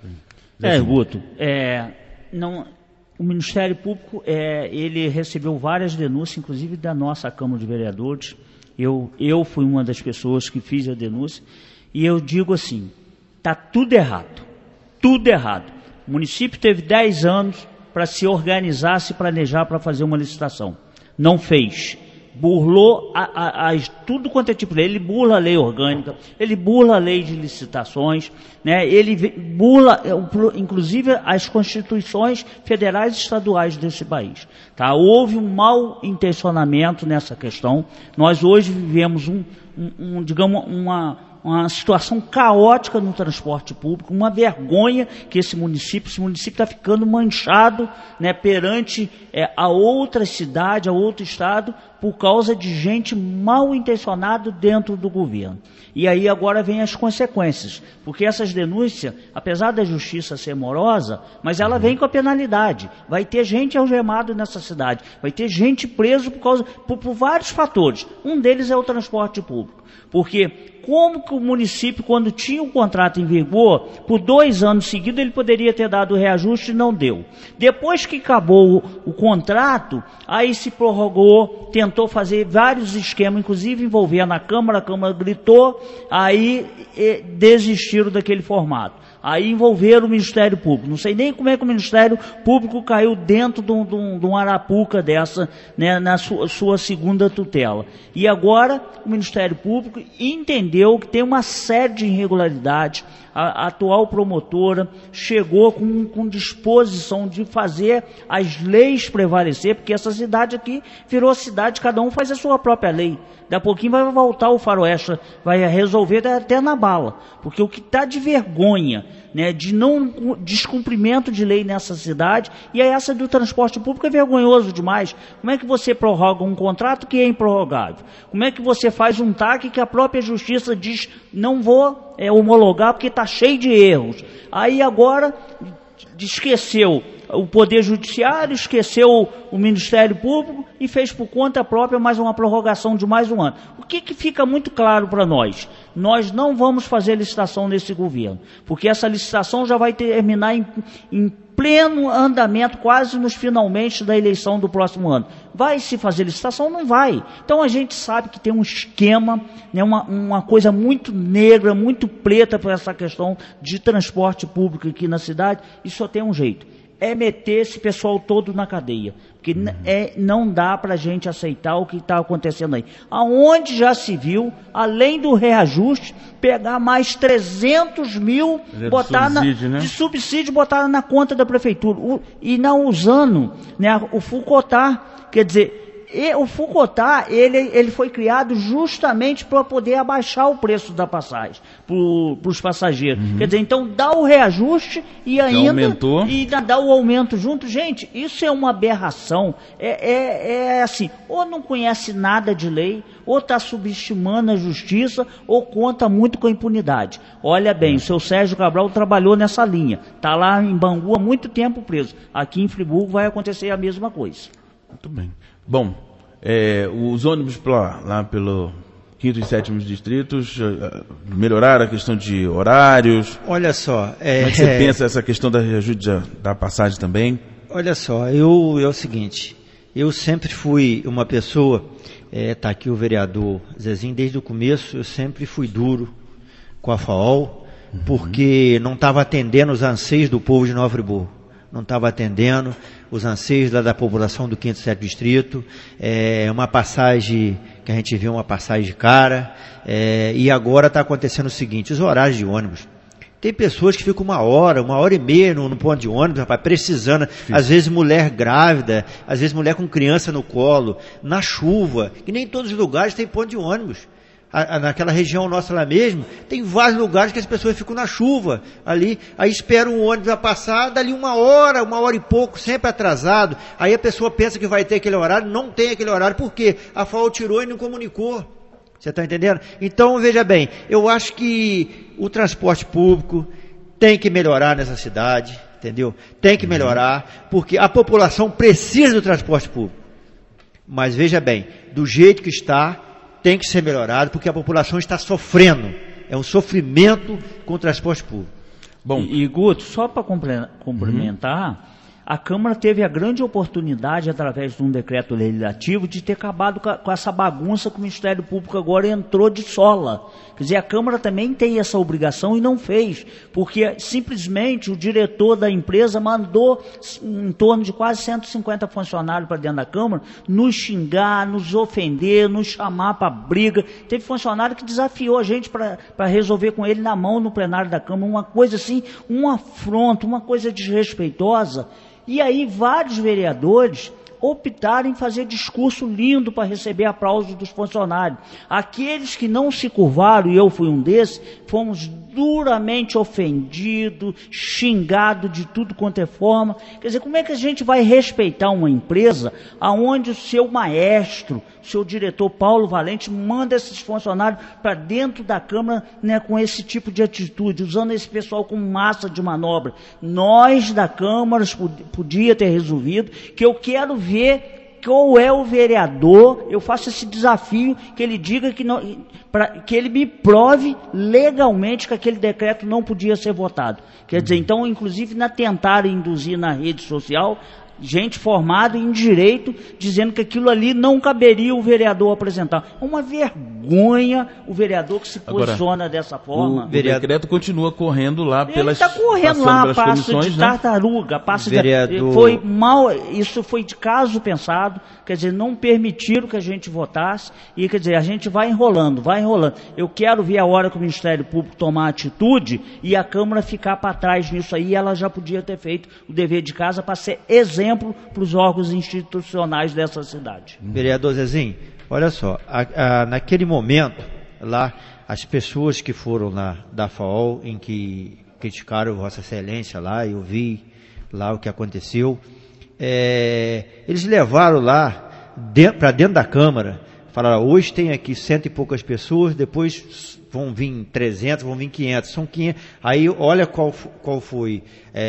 É, Guto, é, não, o Ministério Público, é, ele recebeu várias denúncias, inclusive da nossa Câmara de Vereadores. Eu, eu fui uma das pessoas que fiz a denúncia, e eu digo assim, está tudo errado, tudo errado. O município teve dez anos para se organizar, se planejar para fazer uma licitação. Não fez. Burlou a, a, a, tudo quanto é tipo de lei. Ele burla a lei orgânica, ele burla a lei de licitações, né? Ele burla, inclusive, as constituições federais e estaduais desse país. Tá? Houve um mau intencionamento nessa questão. Nós hoje vivemos, um, um, um, digamos, uma... uma situação caótica no transporte público, uma vergonha que esse município, esse município está ficando manchado, né, perante é, a outra cidade, a outro estado, por causa de gente mal intencionada dentro do governo. E aí agora vem as consequências, porque essas denúncias, apesar da justiça ser morosa, mas ela vem com a penalidade. Vai ter gente algemada nessa cidade, vai ter gente preso por, causa, por, por vários fatores. Um deles é o transporte público. Porque como que o município, quando tinha o contrato em vigor, por dois anos seguidos ele poderia ter dado o reajuste e não deu. Depois que acabou o, o contrato, aí se prorrogou, tentou fazer vários esquemas, inclusive envolvendo a Câmara, a Câmara gritou, aí e, desistiram daquele formato. Aí envolveram o Ministério Público. Não sei nem como é que o Ministério Público caiu dentro de um, de um, de um arapuca dessa, né, na sua, sua segunda tutela. E agora o Ministério Público entendeu que tem uma série de irregularidades. A, a atual promotora chegou com, com disposição de fazer as leis prevalecer, porque essa cidade aqui virou cidade, cada um faz a sua própria lei. Daqui a pouquinho vai voltar o faroeste, vai resolver até na bala. Porque o que está de vergonha, né, de não descumprimento de lei nessa cidade, e essa do transporte público é vergonhoso demais. Como é que você prorroga um contrato que é improrrogável? Como é que você faz um T A C que a própria justiça diz, não vou é, homologar porque está cheio de erros? Aí agora esqueceu o Poder Judiciário, esqueceu o Ministério Público e fez por conta própria mais uma prorrogação de mais um ano. O que, que fica muito claro para nós? Nós não vamos fazer licitação nesse governo, porque essa licitação já vai terminar em, em pleno andamento, quase nos finalmente da eleição do próximo ano. Vai se fazer licitação? Não vai. Então a gente sabe que tem um esquema, né, uma, uma coisa muito negra, muito preta para essa questão de transporte público aqui na cidade, e só tem um jeito. É meter esse pessoal todo na cadeia, porque uhum. é, não dá para a gente aceitar o que está acontecendo aí. Aonde já se viu, além do reajuste, pegar mais trezentos mil é botar subsídio, na, né? de subsídio, botar na conta da prefeitura, o, e não usando, né, o Fucotar, quer dizer... E o Fucotar, ele, ele foi criado justamente para poder abaixar o preço da passagem para os passageiros. Uhum. Quer dizer, então dá o reajuste e ainda, aumentou. e dá o aumento junto. Gente, isso é uma aberração. É, é, é assim, ou não conhece nada de lei, ou está subestimando a justiça, ou conta muito com a impunidade. Olha bem, uhum. o seu Sérgio Cabral trabalhou nessa linha. Está lá em Bangu há muito tempo preso. Aqui em Friburgo vai acontecer a mesma coisa. Muito bem. Bom, é, os ônibus lá, lá pelo quinto e sétimo distritos melhoraram a questão de horários. Olha só, é, como é que você pensa essa questão da ajuda da passagem também? Olha só, eu é o seguinte, eu sempre fui uma pessoa, é, tá aqui o vereador Zezinho, desde o começo eu sempre fui duro com a FAOL, uhum. porque não estava atendendo os anseios do povo de Nova Friburgo. Não estava atendendo os anseios da, da população do quinto e sétimo distrito, é, uma passagem, que a gente viu uma passagem de cara, é, e agora está acontecendo o seguinte, os horários de ônibus, Tem pessoas que ficam uma hora, uma hora e meia no, no ponto de ônibus, rapaz, precisando. Sim. Às vezes mulher grávida, às vezes mulher com criança no colo, na chuva. E nem em todos os lugares tem ponto de ônibus. A, a, naquela região nossa lá mesmo, tem vários lugares que as pessoas ficam na chuva ali. Aí esperam um ônibus a passar, dali uma hora, uma hora e pouco, sempre atrasado. Aí a pessoa pensa que vai ter aquele horário, não tem aquele horário. Por quê? A F A O tirou e não comunicou. Você está entendendo? Então, veja bem, eu acho que o transporte público tem que melhorar nessa cidade, entendeu? Tem que melhorar, porque a população precisa do transporte público. Mas veja bem, do jeito que está, tem que ser melhorado, porque a população está sofrendo. É um sofrimento com o transporte público. Bom, e, e Guto, só para complementar... Uhum. A Câmara teve a grande oportunidade, através de um decreto legislativo, de ter acabado com, a, com essa bagunça que o Ministério Público agora entrou de sola. Quer dizer, a Câmara também tem essa obrigação e não fez, porque simplesmente o diretor da empresa mandou em torno de quase cento e cinquenta funcionários para dentro da Câmara nos xingar, nos ofender, nos chamar para briga. Teve funcionário que desafiou a gente para resolver com ele na mão no plenário da Câmara, uma coisa assim, um afronto, uma coisa desrespeitosa. E aí vários vereadores optaram em fazer discurso lindo para receber aplausos dos funcionários. Aqueles que não se curvaram, e eu fui um desses, fomos duramente ofendidos, xingados de tudo quanto é forma. Quer dizer, como é que a gente vai respeitar uma empresa onde o seu maestro, seu diretor Paulo Valente, manda esses funcionários para dentro da Câmara, né, com esse tipo de atitude, usando esse pessoal como massa de manobra? Nós da Câmara podia ter resolvido, que eu quero ver qual é o vereador, eu faço esse desafio, que ele diga que, não, pra, que ele me prove legalmente que aquele decreto não podia ser votado. Quer dizer, então, inclusive, na tentaram induzir na rede social gente formada em direito, dizendo que aquilo ali não caberia o vereador apresentar. É uma vergonha o vereador que se posiciona Agora, dessa forma. O vereador... decreto continua correndo lá pelas... Ele está correndo lá, passo de tartaruga, passo vereador... de... Foi mal, isso foi de caso pensado, quer dizer, não permitiram que a gente votasse, e quer dizer, a gente vai enrolando, vai enrolando. Eu quero ver a hora que o Ministério Público tomar atitude e a Câmara ficar para trás nisso aí, ela já podia ter feito o dever de casa para ser exemplo para os órgãos institucionais dessa cidade. Vereador Zezinho, olha só, a, a, naquele momento, lá, as pessoas que foram lá da F A O, em que criticaram Vossa Excelência lá, eu vi lá o que aconteceu, é, eles levaram lá, dentro, para dentro da Câmara, falaram, hoje tem aqui cento e poucas pessoas, depois vão vir trezentos, vão vir quinhentos, são quinhentos, aí olha qual, qual foi...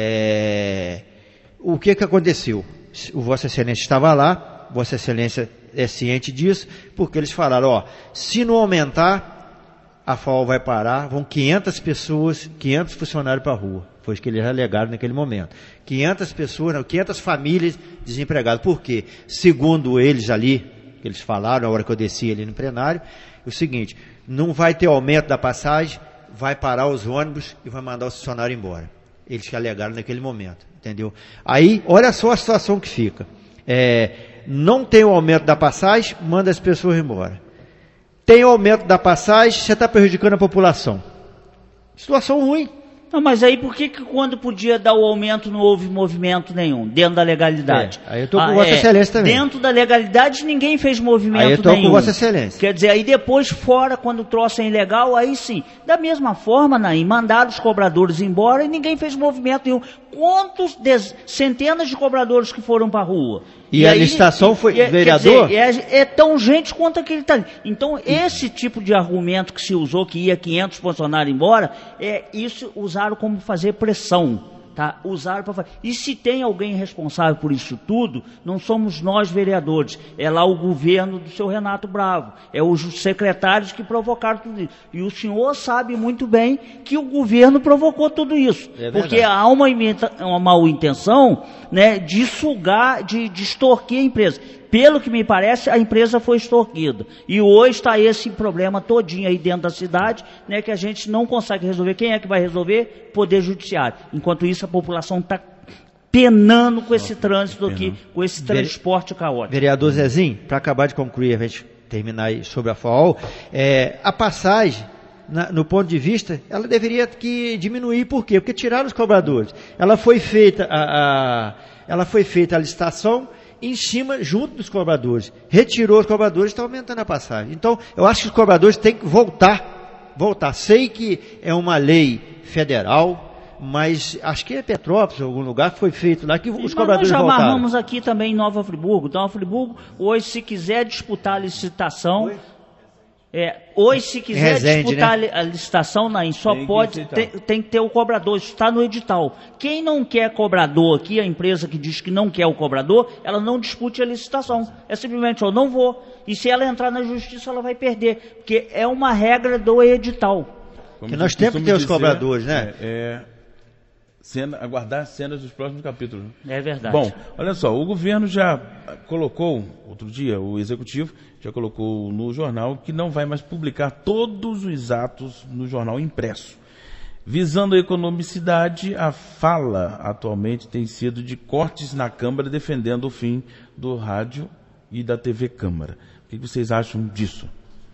É, o que que aconteceu? O Vossa Excelência estava lá, Vossa Excelência é ciente disso, porque eles falaram, ó, se não aumentar, a F A O vai parar, vão quinhentas pessoas, quinhentos funcionários para a rua. Foi o que eles alegaram naquele momento. quinhentas pessoas, não, quinhentas famílias desempregadas. Por quê? Segundo eles ali, que eles falaram, na hora que eu desci ali no plenário, é o seguinte, não vai ter aumento da passagem, vai parar os ônibus e vai mandar os funcionários embora. Eles que alegaram naquele momento, entendeu? Aí, olha só a situação que fica. É, não tem o aumento da passagem, manda as pessoas embora. Tem o aumento da passagem, você está prejudicando a população. Situação ruim. Não, mas aí por que, que quando podia dar o aumento não houve movimento nenhum, dentro da legalidade? É, aí eu estou com ah, Vossa é, Excelência também. Dentro da legalidade ninguém fez movimento nenhum. Aí eu estou com Vossa Excelência. Quer dizer, aí depois fora, quando o troço é ilegal, aí sim. Da mesma forma, Naim, mandaram os cobradores embora e ninguém fez movimento nenhum. Quantos, dez, centenas de cobradores que foram para a rua? E, e a aí, licitação foi, é, vereador? Dizer, é, é tão gente quanto aquele tá. Então, esse tipo de argumento que se usou, que ia quinhentos funcionários embora, é, isso usaram como fazer pressão. Tá? Usaram para fazer. E se tem alguém responsável por isso tudo, não somos nós vereadores, é lá o governo do seu Renato Bravo, é os secretários que provocaram tudo isso. E o senhor sabe muito bem que o governo provocou tudo isso, é porque há uma, uma mal intenção, né, de sugar, de, de extorquir a empresa. Pelo que me parece, a empresa foi extorquida. E hoje está esse problema todinho aí dentro da cidade, né, que a gente não consegue resolver. Quem é que vai resolver? Poder Judiciário. Enquanto isso, a população está penando com esse trânsito aqui, com esse transporte caótico. Vereador Zezinho, para acabar de concluir, a gente terminar aí sobre a F A O, é, a passagem na, no ponto de vista, ela deveria que diminuir. Por quê? Porque tiraram os cobradores. Ela foi feita a, a, ela foi feita a licitação em cima, junto dos cobradores. Retirou os cobradores, está aumentando a passagem. Então, eu acho que os cobradores têm que voltar. Voltar. Sei que é uma lei federal, mas acho que é Petrópolis, algum lugar, foi feito lá que Sim, os cobradores voltaram. Nós já amarramos aqui também em Nova Friburgo. Nova Friburgo, hoje, se quiser disputar a licitação... É, hoje, se quiser Resende, disputar né? a licitação, Naim, só tem pode, que tem, tem que ter o cobrador, isso está no edital. Quem não quer cobrador aqui, a empresa que diz que não quer o cobrador, ela não dispute a licitação. É simplesmente, eu não vou. E se ela entrar na justiça, ela vai perder. Porque é uma regra do edital. Como que nós temos que ter os cobradores, né? É, é cena, aguardar cenas dos próximos capítulos. É verdade. Bom, olha só, o governo já colocou, outro dia, o executivo já colocou no jornal que não vai mais publicar todos os atos no jornal impresso. Visando a economicidade, a fala atualmente tem sido de cortes na Câmara defendendo o fim do rádio e da T V Câmara. O que vocês acham disso?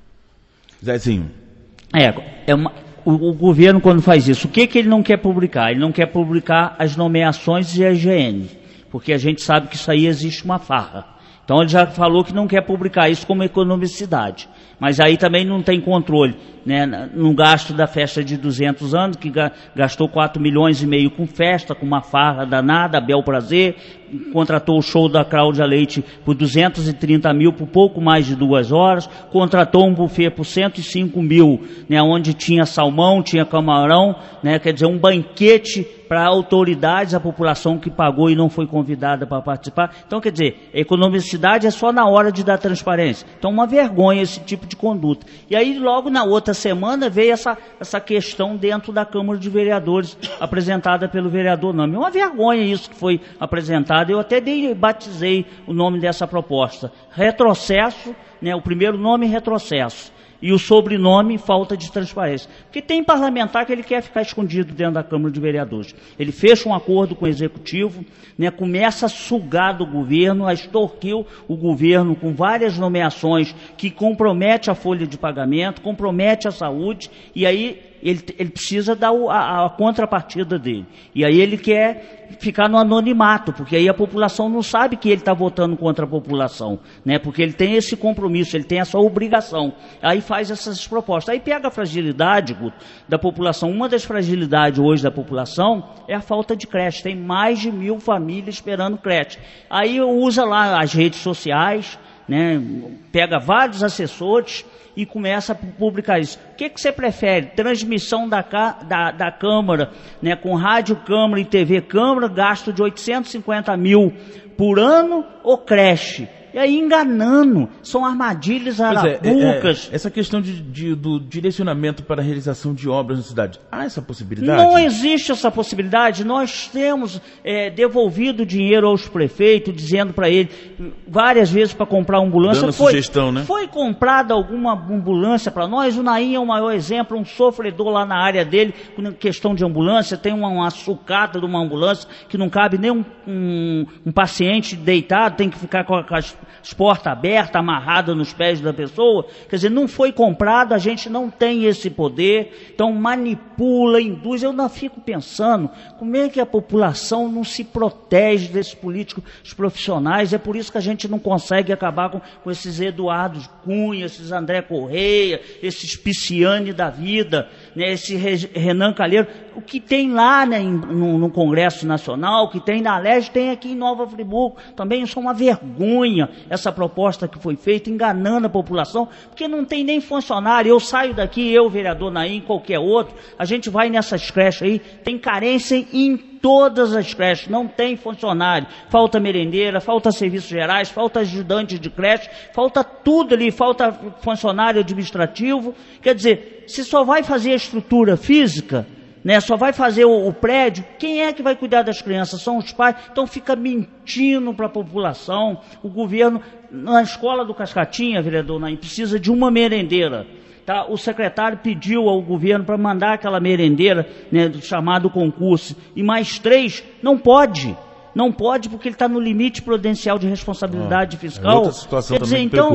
Zezinho. É, é uma, o, o governo quando faz isso, o que, que ele não quer publicar? Ele não quer publicar as nomeações e a higiene, porque a gente sabe que isso aí existe uma farra. Então ele já falou que não quer publicar isso como economicidade. Mas aí também não tem controle, né? No gasto da festa de duzentos anos, que gastou quatro milhões e meio com festa, com uma farra danada, bel prazer, contratou o show da Cláudia Leite por duzentos e trinta mil por pouco mais de duas horas, contratou um buffet por cento e cinco mil, né? Onde tinha salmão, tinha camarão, né? Quer dizer, um banquete para autoridades, a população que pagou e não foi convidada para participar. Então, quer dizer, a economicidade é só na hora de dar transparência. Então, uma vergonha esse tipo de conduta. E aí, logo na outra semana, veio essa, essa questão dentro da Câmara de Vereadores, apresentada pelo vereador Nami. É uma vergonha isso que foi apresentado. Eu até dei, batizei o nome dessa proposta. Retrocesso, né? O primeiro nome, retrocesso. E o sobrenome, falta de transparência. Porque tem parlamentar que ele quer ficar escondido dentro da Câmara de Vereadores. Ele fecha um acordo com o Executivo, né, começa a sugar do governo, a extorquir o governo com várias nomeações que compromete a folha de pagamento, compromete a saúde, e aí ele, ele precisa dar o, a, a contrapartida dele. E aí ele quer ficar no anonimato, porque aí a população não sabe que ele está votando contra a população, né? Porque ele tem esse compromisso, ele tem essa obrigação. Aí faz essas propostas. Aí pega a fragilidade, Guto, da população. Uma das fragilidades hoje da população é a falta de creche. Tem mais de mil famílias esperando creche. Aí usa lá as redes sociais, né? Pega vários assessores e começa a publicar isso. O que, que você prefere? Transmissão da, da, da Câmara, né, com Rádio Câmara e T V Câmara, gasto de oitocentos e cinquenta mil por ano, ou creche? E aí enganando, são armadilhas arapucas. É, é, é, essa questão de, de, do direcionamento para a realização de obras na cidade, há essa possibilidade? Não existe essa possibilidade. Nós temos é, devolvido dinheiro aos prefeitos, dizendo para ele várias vezes para comprar ambulância. Dando foi, sugestão, né? Foi comprada alguma ambulância para nós. O Naim é o maior exemplo, um sofredor lá na área dele, com questão de ambulância, tem uma, uma sucata de uma ambulância que não cabe nem um, um, um paciente deitado, tem que ficar com as as portas abertas, amarradas nos pés da pessoa. Quer dizer, não foi comprado, a gente não tem esse poder, então manipula, induz. Eu não fico pensando como é que a população não se protege desses políticos profissionais. É por isso que a gente não consegue acabar com, com esses Eduardo Cunha, esses André Correia, esses Pisciani da vida, né, esse Renan Calheiro. O que tem lá, né, no, no Congresso Nacional, o que tem na Alerj, tem aqui em Nova Friburgo. Também isso é uma vergonha, essa proposta que foi feita, enganando a população, porque não tem nem funcionário. Eu saio daqui, eu, vereador Naim, qualquer outro, a gente vai nessas creches aí, tem carência em todas as creches, não tem funcionário, falta merendeira, falta serviços gerais, falta ajudante de creche, falta tudo ali, falta funcionário administrativo. Quer dizer, se só vai fazer a estrutura física, né, só vai fazer o, o prédio, quem é que vai cuidar das crianças? São os pais. Então fica mentindo para a população. O governo, na escola do Cascatinha, vereador Naim, precisa de uma merendeira. Tá? O secretário pediu ao governo para mandar aquela merendeira, né, do chamado concurso, e mais três, não pode. Não pode porque ele está no limite prudencial de responsabilidade oh, fiscal. É outra situação Quer dizer, também então, preocupa.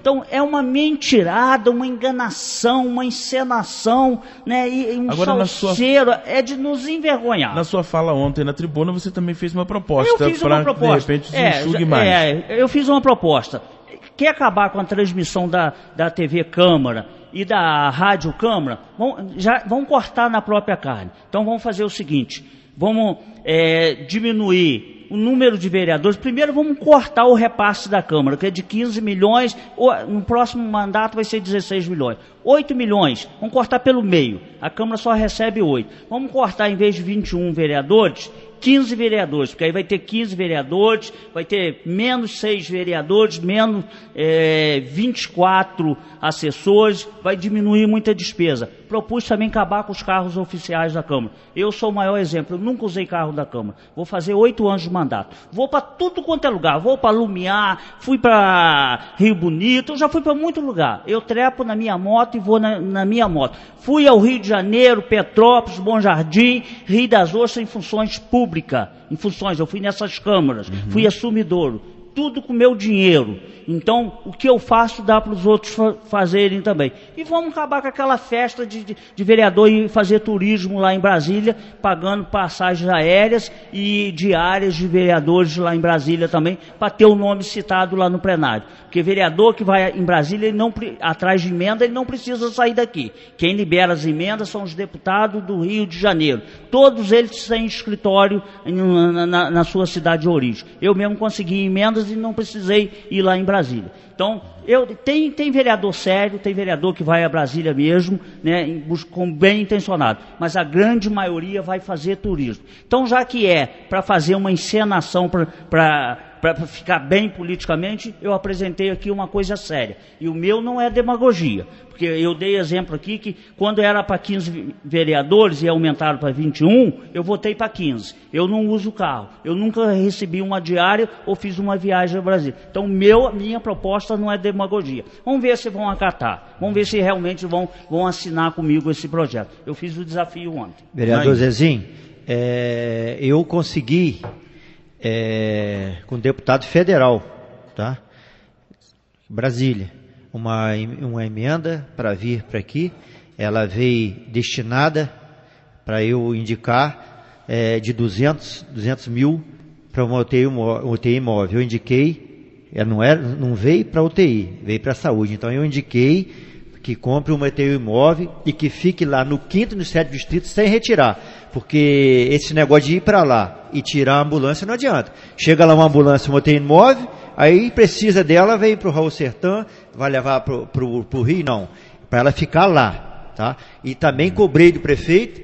Então, é uma mentirada, uma enganação, uma encenação, né, e um Agora, salseiro, na sua... é de nos envergonhar. Na sua fala ontem na tribuna, você também fez uma proposta para, de repente, se é, enxugue mais. É, eu fiz uma proposta. Quer acabar com a transmissão da, da T V Câmara e da Rádio Câmara? Vão, já, vão cortar na própria carne. Então vamos fazer o seguinte, vamos é, diminuir o número de vereadores. Primeiro vamos cortar o repasse da Câmara, que é de quinze milhões, no próximo mandato vai ser dezesseis milhões. oito milhões, vamos cortar pelo meio. A Câmara só recebe oito. Vamos cortar, em vez de vinte e um vereadores, quinze vereadores, porque aí vai ter quinze vereadores, vai ter menos seis vereadores, menos é, vinte e quatro assessores, vai diminuir muita despesa. Propus também acabar com os carros oficiais da Câmara. Eu sou o maior exemplo, eu nunca usei carro da Câmara. Vou fazer oito anos de mandato. Vou para tudo quanto é lugar, vou para Lumiar, fui para Rio Bonito, eu já fui para muito lugar. Eu trepo na minha moto e vou na, na minha moto. Fui ao Rio de Janeiro, Petrópolis, Bom Jardim, Rio das Ostras em funções públicas. Em funções, eu fui nessas câmaras, uhum. fui assumidouro, tudo com meu dinheiro. Então, o que eu faço dá para os outros fa fazerem também. E vamos acabar com aquela festa de, de, de vereador e fazer turismo lá em Brasília, pagando passagens aéreas e diárias de vereadores lá em Brasília também, para ter o nome citado lá no plenário. Porque vereador que vai em Brasília, ele não, atrás de emenda, ele não precisa sair daqui. Quem libera as emendas são os deputados do Rio de Janeiro. Todos eles têm escritório na, na, na sua cidade de origem. Eu mesmo consegui emendas e não precisei ir lá em Brasília. Então, eu, tem, tem vereador sério, tem vereador que vai a Brasília mesmo, né, com bem intencionado, mas a grande maioria vai fazer turismo. Então, já que é para fazer uma encenação para para ficar bem politicamente, eu apresentei aqui uma coisa séria. E o meu não é demagogia, porque eu dei exemplo aqui que quando era para quinze vereadores e aumentaram para vinte e um, eu votei para quinze. Eu não uso carro, eu nunca recebi uma diária ou fiz uma viagem ao Brasil. Então, meu, minha proposta não é demagogia. Vamos ver se vão acatar, vamos ver se realmente vão, vão assinar comigo esse projeto. Eu fiz o desafio ontem. Vereador Aí. Zezinho, é, eu consegui... É, com deputado federal, tá? Brasília, uma, uma emenda para vir para aqui, ela veio destinada para eu indicar é, de duzentos mil para uma U T I imóvel. Eu indiquei, ela não, era, não veio para U T I, veio para a saúde. Então eu indiquei que compre uma U T I imóvel e que fique lá no quinto e no sétimo distrito sem retirar. Porque esse negócio de ir para lá e tirar a ambulância não adianta. Chega lá uma ambulância, uma U T I imóvel, aí precisa dela, vem para o Raul Sertã, vai levar para o Rio, não. Para ela ficar lá, tá? E também cobrei do prefeito,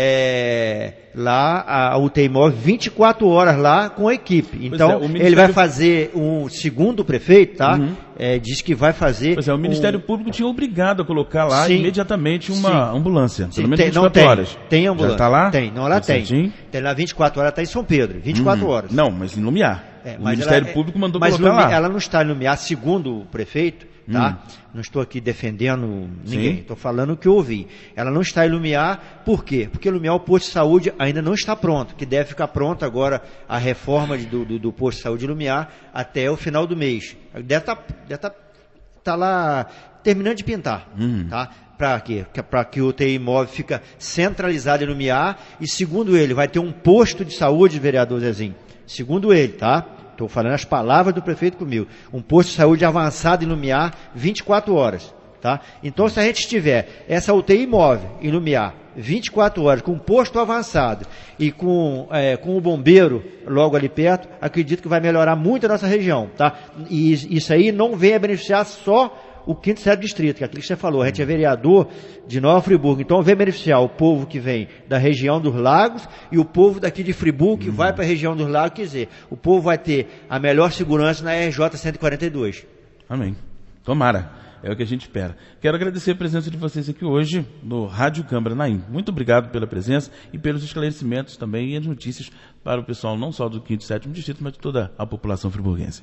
é, lá a U T I imóvel vinte e quatro horas lá com a equipe. Então, é, Ministério... ele vai fazer um segundo prefeito, tá? Uhum. É, diz que vai fazer... Pois é, o Ministério um... Público tinha obrigado a colocar lá Sim. imediatamente uma Sim. ambulância. Sim. Pelo menos tem, vinte e quatro não horas. Tem, tem ambulância. Já tá lá? Tem, não, ela tem. Certinho? Tem lá vinte e quatro horas, está em São Pedro, vinte e quatro uhum. horas. Não, mas em Lumiar. É, o Ministério ela, Público mandou mas colocar Lumiar, lá. Ela não está em Lumiar, segundo o prefeito, tá? Hum. Não estou aqui defendendo ninguém, estou falando o que eu ouvi. Ela não está em Lumiar, por quê? Porque Lumiar, o posto de saúde ainda não está pronto, que deve ficar pronto agora a reforma de, do, do, do posto de saúde de Lumiar até o final do mês. Deve estar deve tá, tá lá terminando de pintar, hum. tá? Para quê? Para que o U T I imóvel fica centralizado em Lumiar e, segundo ele, vai ter um posto de saúde, vereador Zezinho. Segundo ele, tá? Estou falando as palavras do prefeito comigo. Um posto de saúde avançado em Lumiar, vinte e quatro horas, tá? Então, se a gente tiver essa U T I imóvel em Lumiar, vinte e quatro horas, com um posto avançado e com, é, com o bombeiro logo ali perto, acredito que vai melhorar muito a nossa região, tá? E isso aí não vem a beneficiar só o quinto e sétimo distrito, que é aquilo que você falou, a gente é vereador de Nova Friburgo, então vem beneficiar o povo que vem da região dos lagos e o povo daqui de Friburgo que uhum. vai para a região dos lagos, quer dizer, o povo vai ter a melhor segurança na R J cento e quarenta e dois. Amém. Tomara. É o que a gente espera. Quero agradecer a presença de vocês aqui hoje no Rádio Câmara Naim. Muito obrigado pela presença e pelos esclarecimentos também e as notícias para o pessoal não só do quinto e sétimo distrito, mas de toda a população friburguense.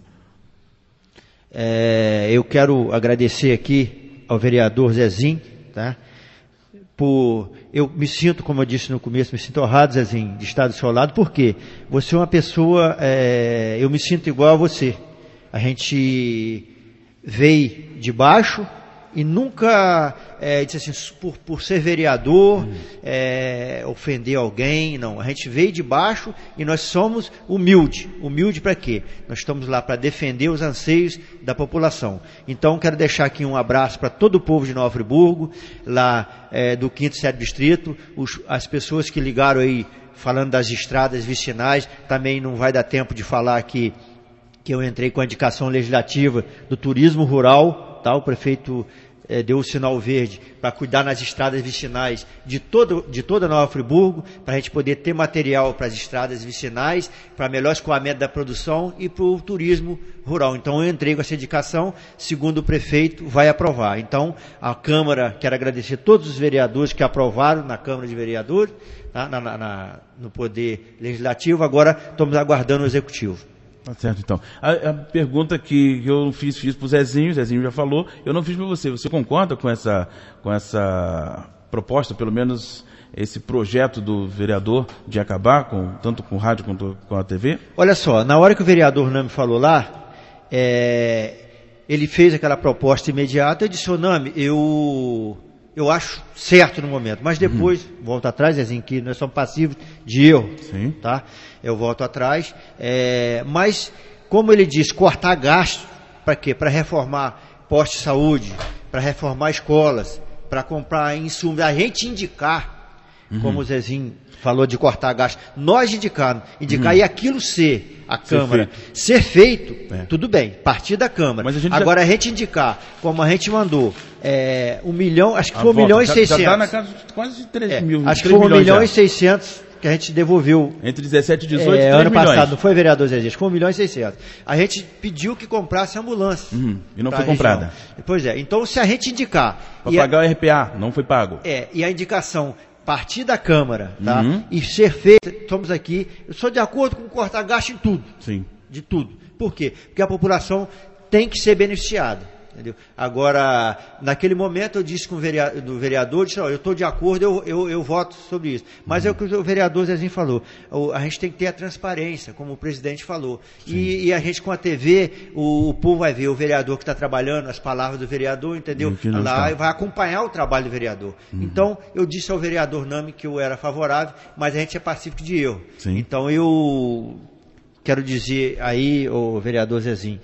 É, eu quero agradecer aqui ao vereador Zezinho, tá? Por, eu me sinto, como eu disse no começo, me sinto honrado, Zezinho, de estar do seu lado, porque você é uma pessoa, é, eu me sinto igual a você. A gente veio de baixo e nunca é, disse assim, por, por ser vereador, hum. é, ofender alguém, não. A gente veio de baixo e nós somos humilde. Humilde para quê? Nós estamos lá para defender os anseios da população. Então, quero deixar aqui um abraço para todo o povo de Nova Friburgo, lá é, do quinto e sétimo Distrito, os, as pessoas que ligaram aí, falando das estradas vicinais, também não vai dar tempo de falar aqui que eu entrei com a indicação legislativa do turismo rural, tá? O prefeito eh, deu o sinal verde para cuidar nas estradas vicinais de, todo, de toda Nova Friburgo, para a gente poder ter material para as estradas vicinais, para melhor escoamento da produção e para o turismo rural. Então eu entrei com essa indicação, segundo o prefeito, vai aprovar. Então a Câmara, quero agradecer a todos os vereadores que aprovaram na Câmara de Vereadores, na, na, na, no Poder Legislativo, agora estamos aguardando o Executivo. Tá certo, então. A, a pergunta que eu fiz, fiz para o Zezinho, o Zezinho já falou, eu não fiz para você. Você concorda com essa, com essa proposta, pelo menos esse projeto do vereador de acabar com, tanto com o rádio quanto com a T V? Olha só, na hora que o vereador Nami falou lá, é, ele fez aquela proposta imediata, eu disse, ô Nami, eu... eu acho certo no momento, mas depois, uhum. volto atrás, Zezinho, que nós somos passivos de erro, Sim. tá? Eu volto atrás, é, mas como ele disse, cortar gasto, para quê? Para reformar postos de saúde, para reformar escolas, para comprar insumos, a gente indicar, uhum. como o Zezinho falou de cortar gasto, nós indicar, indicar uhum. e aquilo ser a Câmara ser feito, ser feito é. tudo bem, partir da Câmara. Mas a gente Agora já... a gente indicar, como a gente mandou, é, um milhão, acho que a foi um volta. milhão e seiscentos. Já está na casa de quase três é, mil. Acho que foi um milhão já. e seiscentos que a gente devolveu. Entre dezessete e dezoito, é, ano milhões. Passado, não foi, vereador Zé? Acho que foi um milhão e seiscentos. A gente pediu que comprasse ambulância. Uhum. E não foi comprada. Pois é, então se a gente indicar... Para pagar a... o R P A, não foi pago. É, e a indicação... partir da Câmara, tá? Uhum. E ser feita, estamos aqui, eu sou de acordo com cortar gasto em tudo. Sim. De tudo. Por quê? Porque a população tem que ser beneficiada. Entendeu? Agora, naquele momento eu disse com o vereador, do vereador, disse, ó, eu estou de acordo, eu, eu, eu voto sobre isso. Mas uhum. é o que o vereador Zezinho falou, a gente tem que ter a transparência, como o presidente falou. E, e a gente com a T V, o, o povo vai ver o vereador que está trabalhando, as palavras do vereador, entendeu? Lá e vai acompanhar o trabalho do vereador. Uhum. Então, eu disse ao vereador Nami que eu era favorável, mas a gente é pacífico de erro. Sim. Então, eu quero dizer aí, o vereador Zezinho,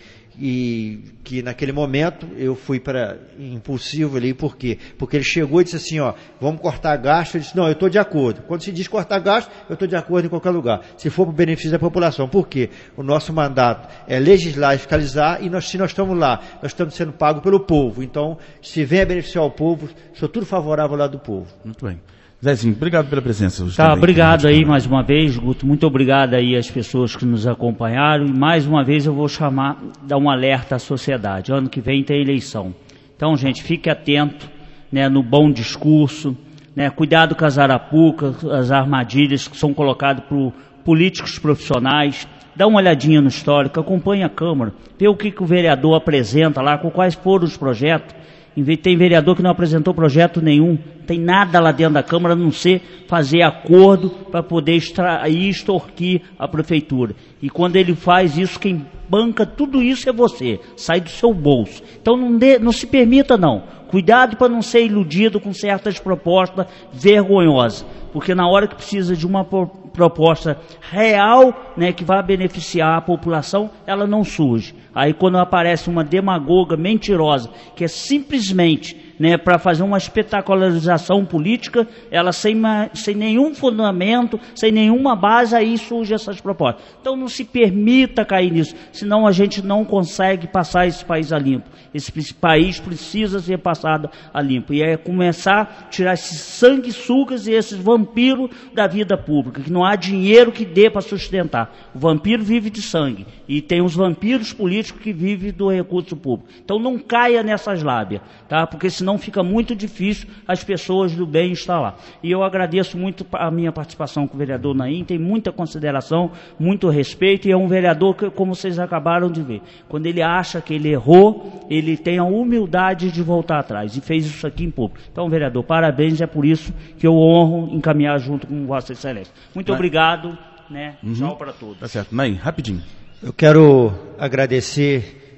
e que naquele momento eu fui para impulsivo ali, por quê? Porque ele chegou e disse assim, ó, vamos cortar gasto, eu disse, não, eu estou de acordo. Quando se diz cortar gasto, eu estou de acordo em qualquer lugar, se for para o benefício da população. Por quê? O nosso mandato é legislar e fiscalizar, e nós, se nós estamos lá, nós estamos sendo pagos pelo povo. Então, se vem a beneficiar o povo, sou tudo favorável lá do povo. Muito bem. Zezinho, obrigado pela presença. Tá, obrigado aí mais uma vez, Guto. Muito obrigado aí às pessoas que nos acompanharam. E mais uma vez eu vou chamar, dar um alerta à sociedade. Ano que vem tem eleição. Então, gente, fique atento, né, no bom discurso, né, cuidado com as arapucas, as armadilhas que são colocadas por políticos profissionais. Dá uma olhadinha no histórico, acompanhe a Câmara, vê o que, que o vereador apresenta lá, com quais foram os projetos. Tem vereador que não apresentou projeto nenhum, tem nada lá dentro da Câmara a não ser fazer acordo para poder extrair, extorquir a prefeitura. E quando ele faz isso, quem banca tudo isso é você, sai do seu bolso. Então não, dê, não se permita não, cuidado para não ser iludido com certas propostas vergonhosas, porque na hora que precisa de uma proposta real, né, que vai beneficiar a população, ela não surge. Aí quando aparece uma demagoga mentirosa, que é simplesmente, né, para fazer uma espetacularização política, ela sem, sem nenhum fundamento, sem nenhuma base, aí surgem essas propostas. Então não se permita cair nisso, senão a gente não consegue passar esse país a limpo. Esse país precisa ser passado a limpo. E é começar a tirar esses sanguessugas e esses vampiros da vida pública, que não há dinheiro que dê para sustentar. O vampiro vive de sangue. E tem os vampiros políticos que vivem do recurso público. Então não caia nessas lábias, tá? Porque senão fica muito difícil as pessoas do bem estar lá. E eu agradeço muito a minha participação com o vereador Naim, tem muita consideração, muito respeito, e é um vereador que, como vocês acabaram de ver, quando ele acha que ele errou, ele tem a humildade de voltar atrás, e fez isso aqui em público. Então, vereador, parabéns, é por isso que eu honro encaminhar junto com Vossa Excelência. Muito Mas... obrigado, né? Uhum. Tchau para todos. Tá certo. Naim, rapidinho. Eu quero agradecer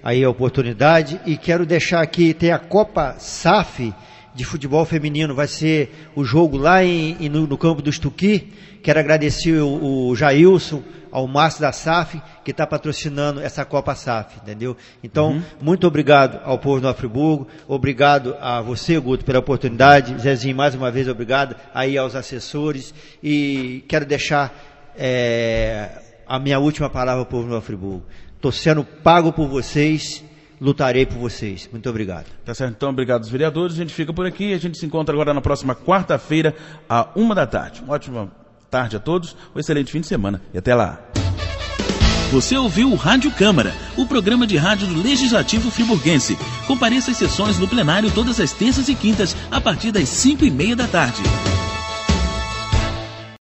aí a oportunidade, e quero deixar aqui, tem a Copa S A F de futebol feminino, vai ser o jogo lá em, no, no campo do Estuqui. Quero agradecer o, o Jailson, ao Márcio da S A F, que está patrocinando essa Copa S A F, entendeu? Então, uhum. muito obrigado ao povo de Nova Friburgo, obrigado a você, Guto, pela oportunidade, Zezinho, mais uma vez, obrigado aí aos assessores, e quero deixar é, a minha última palavra ao povo de Nova Friburgo. Estou sendo pago por vocês, lutarei por vocês. Muito obrigado. Tá certo, então, obrigado aos vereadores, a gente fica por aqui, a gente se encontra agora na próxima quarta-feira, à uma da tarde. Uma ótima tarde a todos, um excelente fim de semana e até lá. Você ouviu o Rádio Câmara, o programa de rádio do Legislativo Friburguense. Compareça às sessões no plenário todas as terças e quintas, a partir das cinco e meia da tarde.